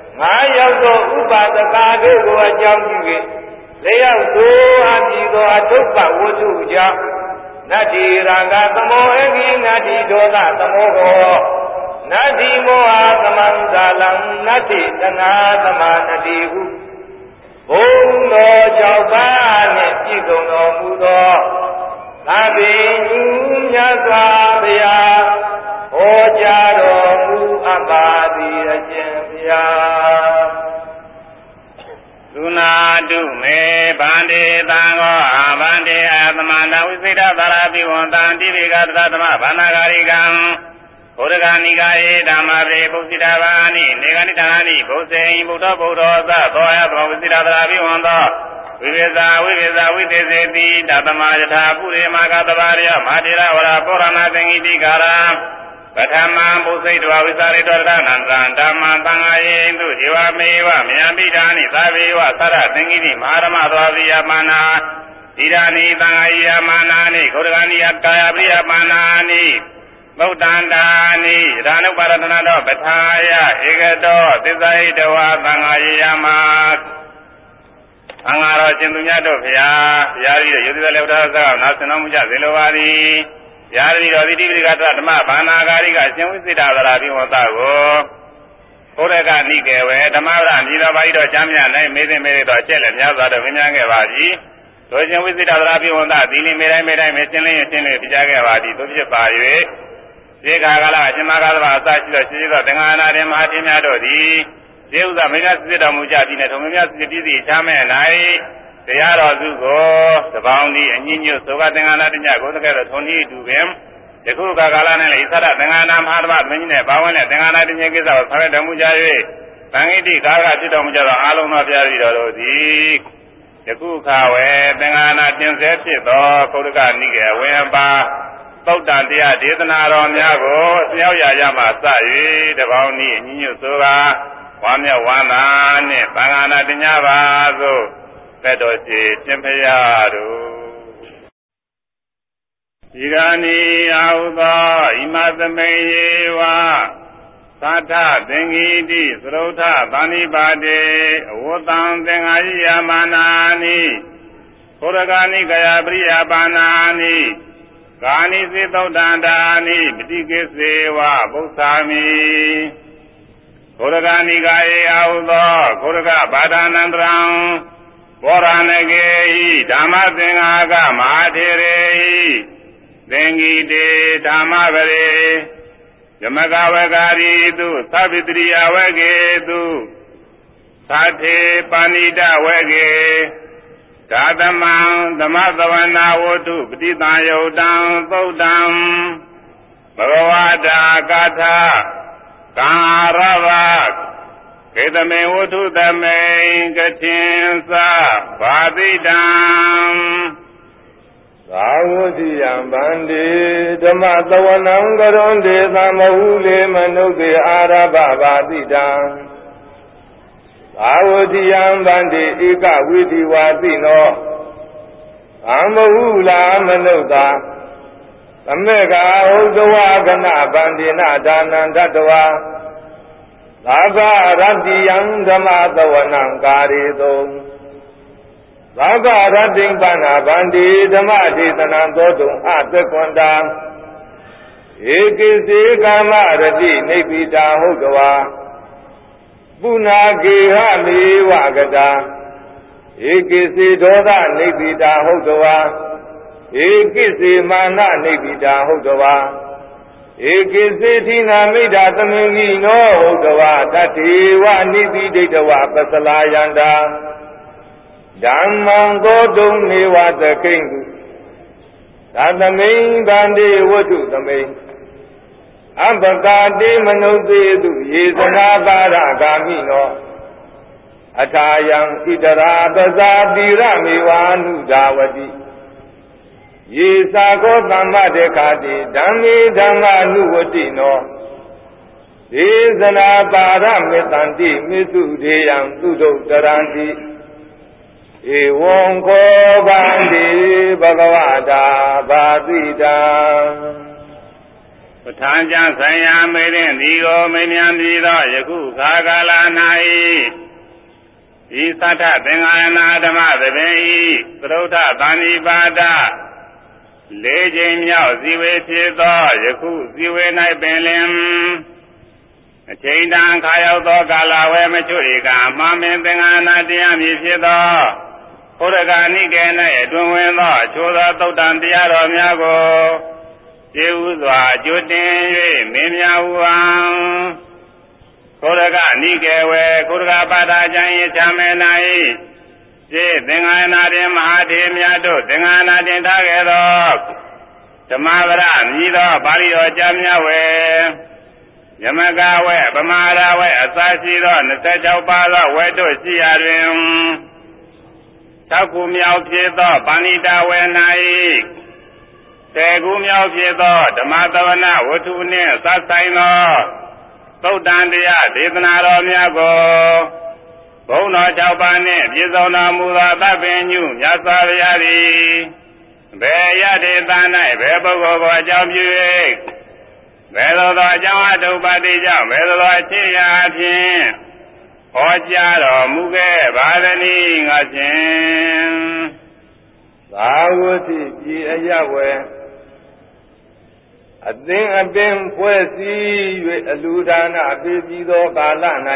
9ရောက်သောဥပါဒကတို့ကိုအကြောင်းပြု၍လျောက်သို့အပြီးသောအထုပ္ပဝတ္ထုကြောင့်နတ္တိရာဂသမောအဂိနတ္တိဒေါသသမောဟောနတ္တိမောဟသမံဇာလံနတ္တိသနာသမန္တိဟုဘုံတော်ကြောင့်ပါနှင့်ပြည့်စုံတော်မူသောသာဘိညမြတ်စွာဘုရားဟောကြားတော်မူအပ်ပါသည်အရှင်ဘုရားသုနာတုမေဗန္တိသံဃောအာဗန္တိအာသမန္တဝိစိတသရာပိဝန္တံတိရိကသရသမဗန္နာဂာရိကံဘုဒ္ဓဂာနိကာယေဓမ္မရေပုစိတဘာနိနေဂနိတနာနိဘုစေယဗုဒ္ဓဗုဒ္ဓောသသောယသောဝိစိတသရာပိဝန္တောဝိဝေဇာဝိသေစေတိတသမယထာပုရိမာကတဘာရယမာတိရဝရပောရဏသင်္ကိတိကာရပထမံဘုစိတဝဝိသရိတောရဏန္တံဓမ္မံသံဃာယေတုဇေဝမေဝမယံပိဋာနိသာဝေဝသရသင်္ကိတိမဟာရမသောဝိယမာနာဣဒာနိသံဃာယမာနာနိဂௌရဂာနိယကာယပရိယမာနာနိဗုဒ္ဓန္တာနိရာနုပါရတနာတော်ပထာယဧကတောသစ္စာဟိတဝသံဃာယေယမာသံဃာတော်ရှင်သူမြတ်တို့ဘုရားကြီးရဲ့ယုတိလည်းဝတ္တသကောနာစင်တော်မူကြစေလိုပါသည်ဘုရားကြီးတော်သီတိပရိကသဓမ္မဘာနာဂာရိကအရှင်ဝိစိတသရာပိဝန္တကိုဘုရကနိကေဝေဓမ္မဗရမြည်တော်ပါဠိတော်ကျမ်းမြတ်၌မေးသိမေးတော်အချက်လည်းများစွာတော့မြင်များခဲ့ပါပြီတို့ရှင်ဝိစိတသရာပိဝန္တသီလမေတိုင်းမေတိုင်းမေရှင်းလင်းရှင်းလင်းပြကြခဲ့ပါသည်တို့ဖြစ်ပါ၍ဒီခါကလာအရှင်မဂ္ဂသဗ္ဗအစရှိသောရှိသောသင်္ဃာနာတင်မဟာသင်များတို့သည်ဒီဥစ္စာမင်းများစစ်တော်မူကြသည်နဲ့ထုံမင်းများစစ်ပြည်စီချမ်းမဲ့၌တရားတော်စုကိုတပေါင်းဒီအညညွတ်သောကသင်္ဃာနာတင်ညကိုတကယ်တော့ထုံဤတူပင်ယခုကာလ၌လည်းဣသရသင်္ဃာနာမဟာသဗ္ဗမင်းကြီးနဲ့ပါဝင်တဲ့သင်္ဃာနာတင်ညကိစ္စကိုဆောင်ရွက်တော်မူကြ၍သံဃိတိကာကဖြစ်တော်မူကြသောအာလုံးသောဘုရားကြီးတော်တို့သည်ယခုခါဝေသင်္ဃာနာတင်ဆဲဖြစ်သောဘုဒ္ဓကနိကေဝေပါသုတ်တန်တရားဒေသနာတော်များကိုလျှောက်ရကြမှစ၍တပေါင်းဤအညညွတ်သောကဝါမျက်ဝါနာနှင့်သံဃာနာတင်ကြပါသို့သက်တော်ရှိရှင်ဖရာတို့ဒီကနေ့အာဟုသောဣမသမေယေဝသာထသင်္ကိတိသရုထသန္တိပါတေအဝတံသင်္ဃာယိယမာနာနိဘုရဂာနိကယပရိယပါဏာနိကာနိစေသုတ်တန္တာနိပတိကိစေဝဗုသမိဘုရဂာနိကာယေအာဟုသောဘုရဂဘာဒနန္တရံဘောရဏကေဟိဓမ္မသင်္ဃာကမဟာထေရေဟိသင်္ကိတေဓမ္မပရေယမကဝဂာရီတုသဗ္ဗတရိယဝကေတုသာထေပါဏိတဝကေသာသမံသမသဝနာဝတ္ထုပတိတံယုတ်တံသုတ်တံဘဂဝတာကာသကာရဝကေတမေဝတ္ထုသမေကထင်္စဘာတိတံသာဝတိယံဗန္တိဓမ္မသဝနံကရွန်ဒေသမဟုလေမနုဿေအာရဘဘာတိတံသာဝတိယံဗန္တိဧကဝိတိဝါတိနောအမဟုလာမနုဿာသမေကဥဒဝကနဗန္တိနဒါနန္တတဝါသာဂရတ္တိယံဓမ္မသဝနံကာရေတုံသာဂရတ္တိပဏဗန္တိဓမ္မဒေသနံသောတုံအသက္ကွန္တာဧကိစေကာမရတိနိဗ္ဗိတာဟုတ်တဝါပုနာကေဟမေဝကတာဧကိစေဒေါသနိဗ္ဗိတာဟုတ်တဝါဧကိစေမာနနိဗ္ဗိတာဟုတ်တဝါဧ Eke setina mida tamungi no udava tatewa niti ditava pasalayanda Dhammam godum neva takingu Tadamain bande wadu tamain Ambakade manudedu yesana paragami no Atayam idara bazadira mevanu davadi Yesako dhamma dekati dhammi dhamma nuvati no Yesana paramitanti misudeyam tudotaranti Evam ko bandi bhagavata bhadidam Patanja saya merin digo menyan dido yaku kagala nai Isatha Thengayana Dhamma Thebei Sarutta Bani Bada Lejin Myao Ziwe Phido Yaku Ziwe Nai Penlin Achaidan Khayau Tho Kala We Machurika Mamin Thengayana Tiyam Phido Khuraka Nike Nai Atwin Win Tho Chodha Thutan Tiya Ro Mya Ko Jehu Swa Jutin Yue Min Mya Huang Khuraka Nike We Khuraka Pada Janye Chame Nai Je Thengayana Din Mahate Myato Thengayana Din Thagero Dhamavara Mido Bariyo Jamya We Yamaka We Pamara We Asashi Do 26 ပါးသောဝဲတို့ရှိရာတွင်6ခုမြောက်ဖြစ်သောပါဏိတဝဲ၌10ခုမြောက်ဖြစ်သောဓမ္မသဝနဝတ္ထုနှင့်စပ်ဆိုင်သောသုတ်တန်တရားဒေသနာတော်များကိုဘုန်းတော်6ပါးနှင့်ပြည့်စုံတော်မူသောသဗ္ဗညုမြတ်စွာဘုရားသည်ဘယ်ရဒေသ၌ဘယ်ပုဂ္ဂိုလ်ကိုအကြောင်းပြု၍ဘယ်လိုသောအကြောင်းအထုပ္ပတိကြောင့်ဘယ်လိုသောအချင်းရာဖြင့်ဟောကြားတော်မူခဲ့ပါသနည်းငါဖြင့်သာဝတိပြည်အရဝဲအသင်အပင်ဖွဲ့စည်း၍အလူဒါနပေးပြီးသောကာလ၌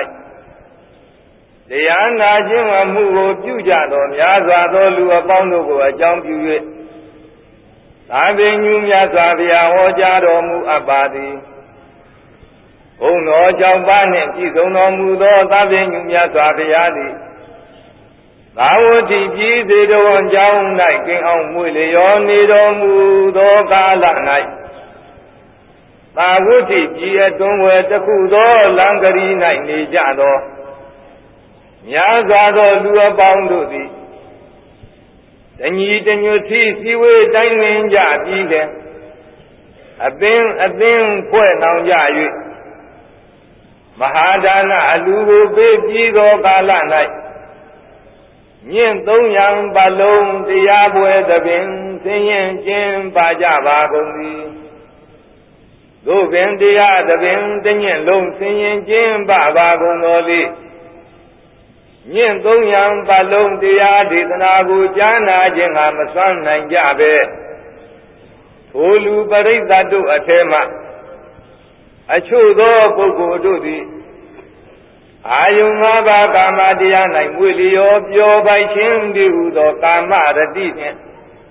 တရားနာခြင်းအမှုကိုပြုကြသောများစွာသောလူအပေါင်းတို့ကိုအကြောင်းပြု၍သာဝေညုမြတ်စွာဘုရားဟောကြားတော်မူအပ်ပါသည်ဘုန်းတော်ကြောင့်ပါနှင့်ပြည့်စုံတော်မူသောသာဝေညုမြတ်စွာဘုရားသည်သာဝတိပြည်စေတော်ကြောင့်၌ကင်းအောင်မွေလျောနေတော်မူသောကာလ၌သာဝတိပြည်အတွင်းဝယ်တစ်ခုသောလံကလေး၌နေကြသောများစွာသောလူအပေါင်းတို့သည်တညီတညွတ်စီစည်းဝေးတိုင်းဝင်ကြပြီးတဲ့အသင်းဖွဲ့နှောင်ကြ၍မဟာဒါနအလူကိုပေးပြီးသောကာလ၌ညင့်300ပတ်လုံးတရားပွဲသဖြင့်ဆင်းရဲခြင်းပါကြပါကုန်သည်သို့ပင်တရားသဖြင့်တညင့်လုံးဆင်းရဲခြင်းပါကုန်တော်လေညင့်300ပတ်လုံးတရားဒေသနာကိုကြားနာခြင်းကမစွမ်းနိုင်ကြပဲထိုလူပရိသတ်တို့အထဲမှအချို့သောပုဂ္ဂိုလ်တို့သည်အာယုံ၅ပါးကာမတရား၌မွေလျောပျော်ပိုက်ခြင်းတည်းဟူသောကာမရတိနှင့်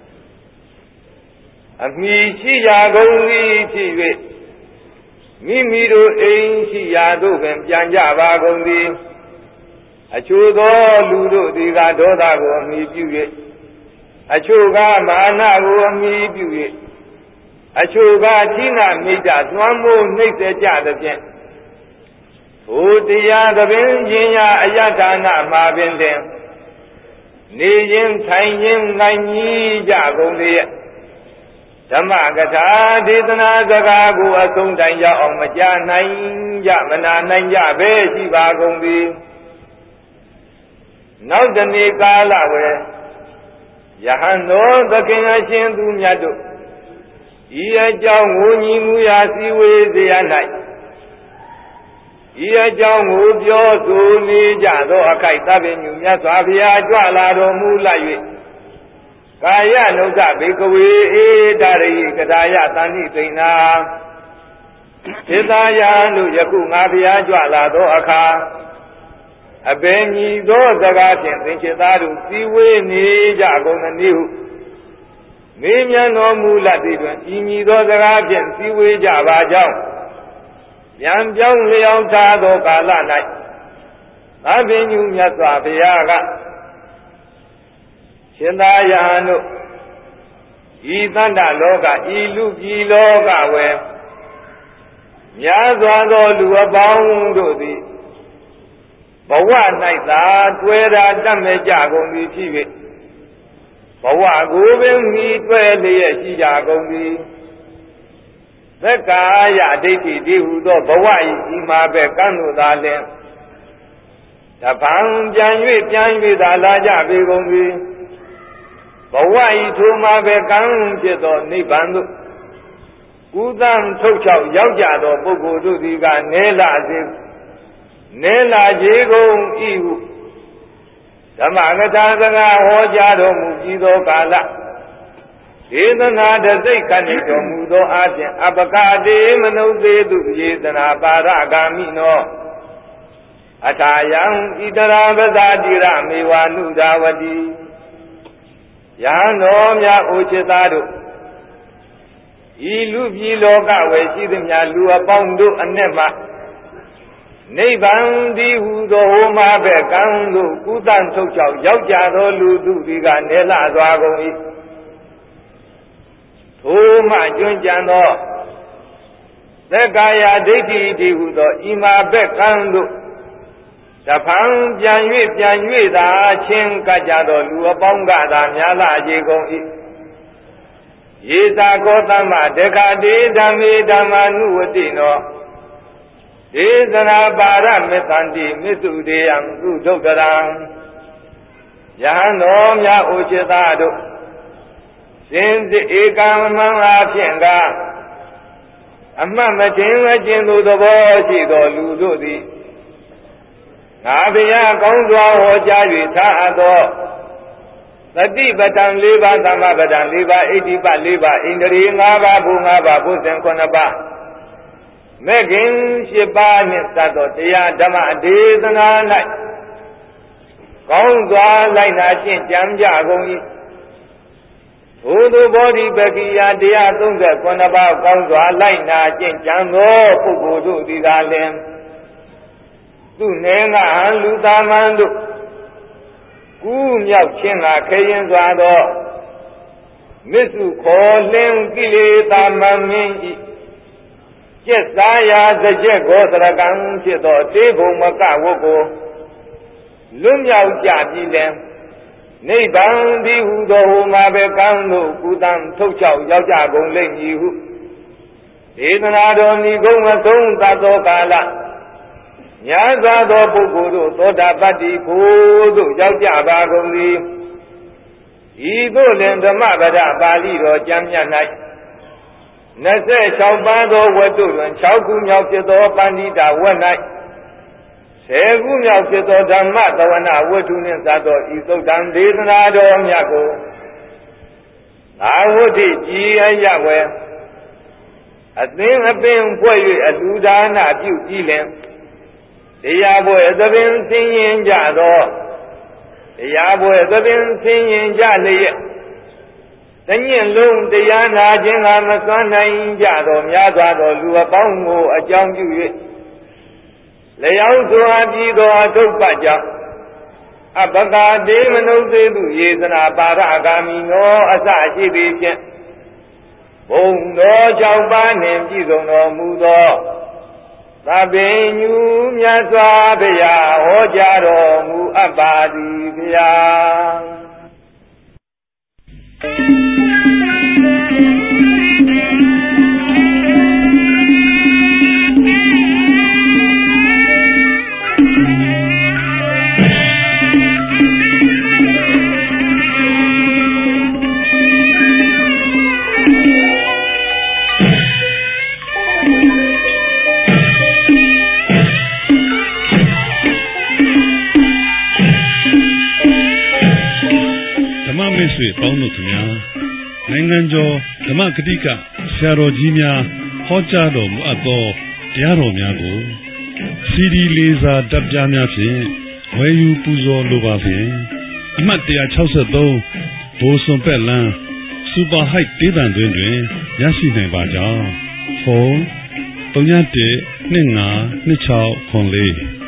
အမိရှိရာကုန်သည်ဖြစ်၍မိမိတို့အိမ်ရှိရာသို့ပင်ပြန်ကြပါကုန်သည်အချို့သောလူတို့သည်ကဒေါသကိုအမိပြု၍အချို့ကမာနကိုအမိပြု၍အချို့ကဌိနမိတ္တသွမ်းမိုးနှိမ့်စေကြသဖြင့်ထိုတရားသဘင်ခြင်းရာအယတနာမှာပင်တင်နေရင်ထိုင်ရင်နိုင်ကြီးကြကုန်လေဓမ္မကထာဒေသနာစကားကိုအဆုံးတိုင်ရအောင်မကြားနိုင်ကြမနာနိုင်ကြပဲရှိပါကုန်သည်နောက်တနေ့ကာလဝဲယဟန်တော်သခင်အရှင်သူမြတ်တို့ဤအကြောင်းကိုညီမူရာစည်းဝေးစေရ၌ဤအကြောင်းကိုပြောဆိုနေကြသောအခိုက်သဗ္ဗညုမြတ်စွာဘုရားကြွလာတော်မူလိုက်၍ကာယနုကဘေကဝေဧတရိကဒါယသန္တိသိဏသေသာယတို့ယခုငါဘုရားကြွလာသောအခါအဘယ်မည်သောစကားဖြင့်သင်္ချေသားတို့စည်းဝေးနေကြကုန်သနည်းဟုမေးမြန်းတော်မူလတ်သည်တွင်ဤမည်သောစကားဖြင့်စည်းဝေးကြပါကြောင်းပြန်ပြောင်းလျောင်းထားသောကာလ၌အဘိညုမြတ်စွာဘုရားကရှင်သာယဟန်တို့ဤသတ္တလောကဤလူပြည်လောကဝယ်များစွာသောလူအပေါင်းတို့သည်ဘဝ၌သာတွေ့တာတတ်မဲ့ကြကုန်သည်ဖြစ်၍ဘဝကိုပင်မိတွေ့လျက်ရှိကြကုန်သည်သက္ကာယဒိဋ္ဌိတိဟုသောဘဝ၏ဤမှာပဲကံတို့သာလျှင်တပံပြန်၍သာလာကြပေကုန်သည်ဘဝဤထိုမှာပဲကံဖြစ်သောနိဗ္ဗာန်သို့ကုသံထုတ်ချောက်ရောက်ကြသောပုဂ္ဂိုလ်တို့သည်ကနေလာကြေကုန်ဤဟုဓမ္မကထာစကားဟောကြားတော်မူပြီးသောကာလဒေသနာတစိတ်ခဏိတော်မူသောအပြင်အပကတိမနုသေတုယေသနာပါရဂာမိနောအထာယံဣတရာပဇာတိရမေဝနုဒာဝတိယံတော်များအိုချစ်သားတို့ဤလူပြည်လောကဝယ်ရှိသည်များလူအပေါင်းတို့အ내မှနိဗ္ဗာန်ဒီဟုသောဟောမှာပဲကံတို့ကုသထုတ်ချောက်ရောက်ကြသောလူသူဒီကနေလာစွာကုန်၏ထိုမှကျွမ်းကြံသောသက္ကာယဒိဋ္ဌိဒီဟုသောဤမှာပဲကံတို့တဖန်ပြန်၍သာချင်းကကြသောလူအပေါင်းကသာများလာကြေကုန်၏ယေသာကောသမ္မဒကတိဓမ္မေဓမ္မာနုဝတိနောဒေသနာပါရမေတ္တန္တိမစ္စုဒေယံသုဒုက္ခရံယဟန်တော်များအိုချစ်သားတို့ရှင်စစ်ဧကံမံအားဖြင့်ကအမှတ်မတင်မကျင်သူသဘောရှိသောလူတို့သည်ငါဘုရားကောင်းစွာဟောကြား၍ထားအပ်သောသတိပဋ္ဌာန်၄ပါးသမ္မာပဋ္ဌာန်၄ပါးဣတိပ၄ပါးဣန္ဒြေ၅ပါးဘု၅ပါးဘုဇင်9ပါးမေခင်7ပါးနှင့်သတ်သောတရားဓမ္မဒေသနာ၌ကောင်းစွာလိုက်နာကျင့်ကြံကြကုန်၏ထိုသို့ဘောဓိပကိယတရား39ပါးကောင်းစွာလိုက်နာကျင့်ကြံသောပုဂ္ဂိုလ်တို့သည်သာလျှင်သူနေငါဟံလူသားမန်တို့ကူးမြောက်ခြင်းကခရင်စွာသောမစ္စုခေါ်လင်းကိလေသာမမင်းဤကျက်သားရာစကြက်ကိုသရကံဖြစ်သောသေဘုံမကဝတ်ကိုလွတ်မြောက်ကြပြီလဲနိဗ္ဗာန်ဒီဟုသောဟောမှာပဲကံတို့ကုသံထုတ်ချောက်ရောက်ကြကုန်လိမ့်မည်ဟုဒေသနာတော်ဤကုံအဆုံးသတ်သောကာလညာစွာသောပုဂ္ဂိုလ်တို့သောတာပတ္တိကိုသို့ရောက်ကြပါကုန်သည်ဤသို့လင်ဓမ္မပဒပါဠိတော်ကျမ်းမြတ်၌26ပါးသောဝတ္ထုတွင်6ခုမြောက်ဖြစ်သောပန္တိတာဝတ်၌10ခုမြောက်ဖြစ်သောဓမ္မသဝနာဝတ္ထုနှင့်စသောဤသုတ်တံဒေသနာတော်မြတ်ကိုသာဝတ္ထိကြည်အယဝေအသင်အပင်ဖွဲ့၍အလူဒါနပြုကြည်လင်တရားပွဲသဘင်ဆင်းရင်ကြသောတရားပွဲသဘင်ဆင်းရင်ကြလျက်တညင်လုံးတရားနာခြင်းကမစွမ်းနိုင်ကြသောများစွာသောလူအပေါင်းကိုအကြောင်းပြု၍လျောက်စွာပြီးသောအထုပ်ပတ်ကြောင့်အပကာတေမနုသေတုယေသနာပါရဂာမိနောအစရှိသည်ဖြင့်ဘုံတော်6ပါးနှင့်ပြည့်စုံတော်မူသောသဗ္ဗညုမြတ်စွာဘုရားဟောကြားတော်မူအပ်ပါသည်ဗျာပေါင်းတို့ခင်ဗျာနိုင်ငံကျော်ဓမ္မဂတိကဆရာတော်ကြီးများဟောကြားတော်မူအပ်သောတရားတော်များကိုစီဒီလေးစာတပ်ပြားများဖြင့်ဝယ်ယူပူဇော်လိုပါဖြင့်အမှတ်163ဘိုးစွန်ပက်လန်းစ Super Height ဒေသတွင်ရရှိနိုင်ပါကြောင်းဖုန်း 317 2526 04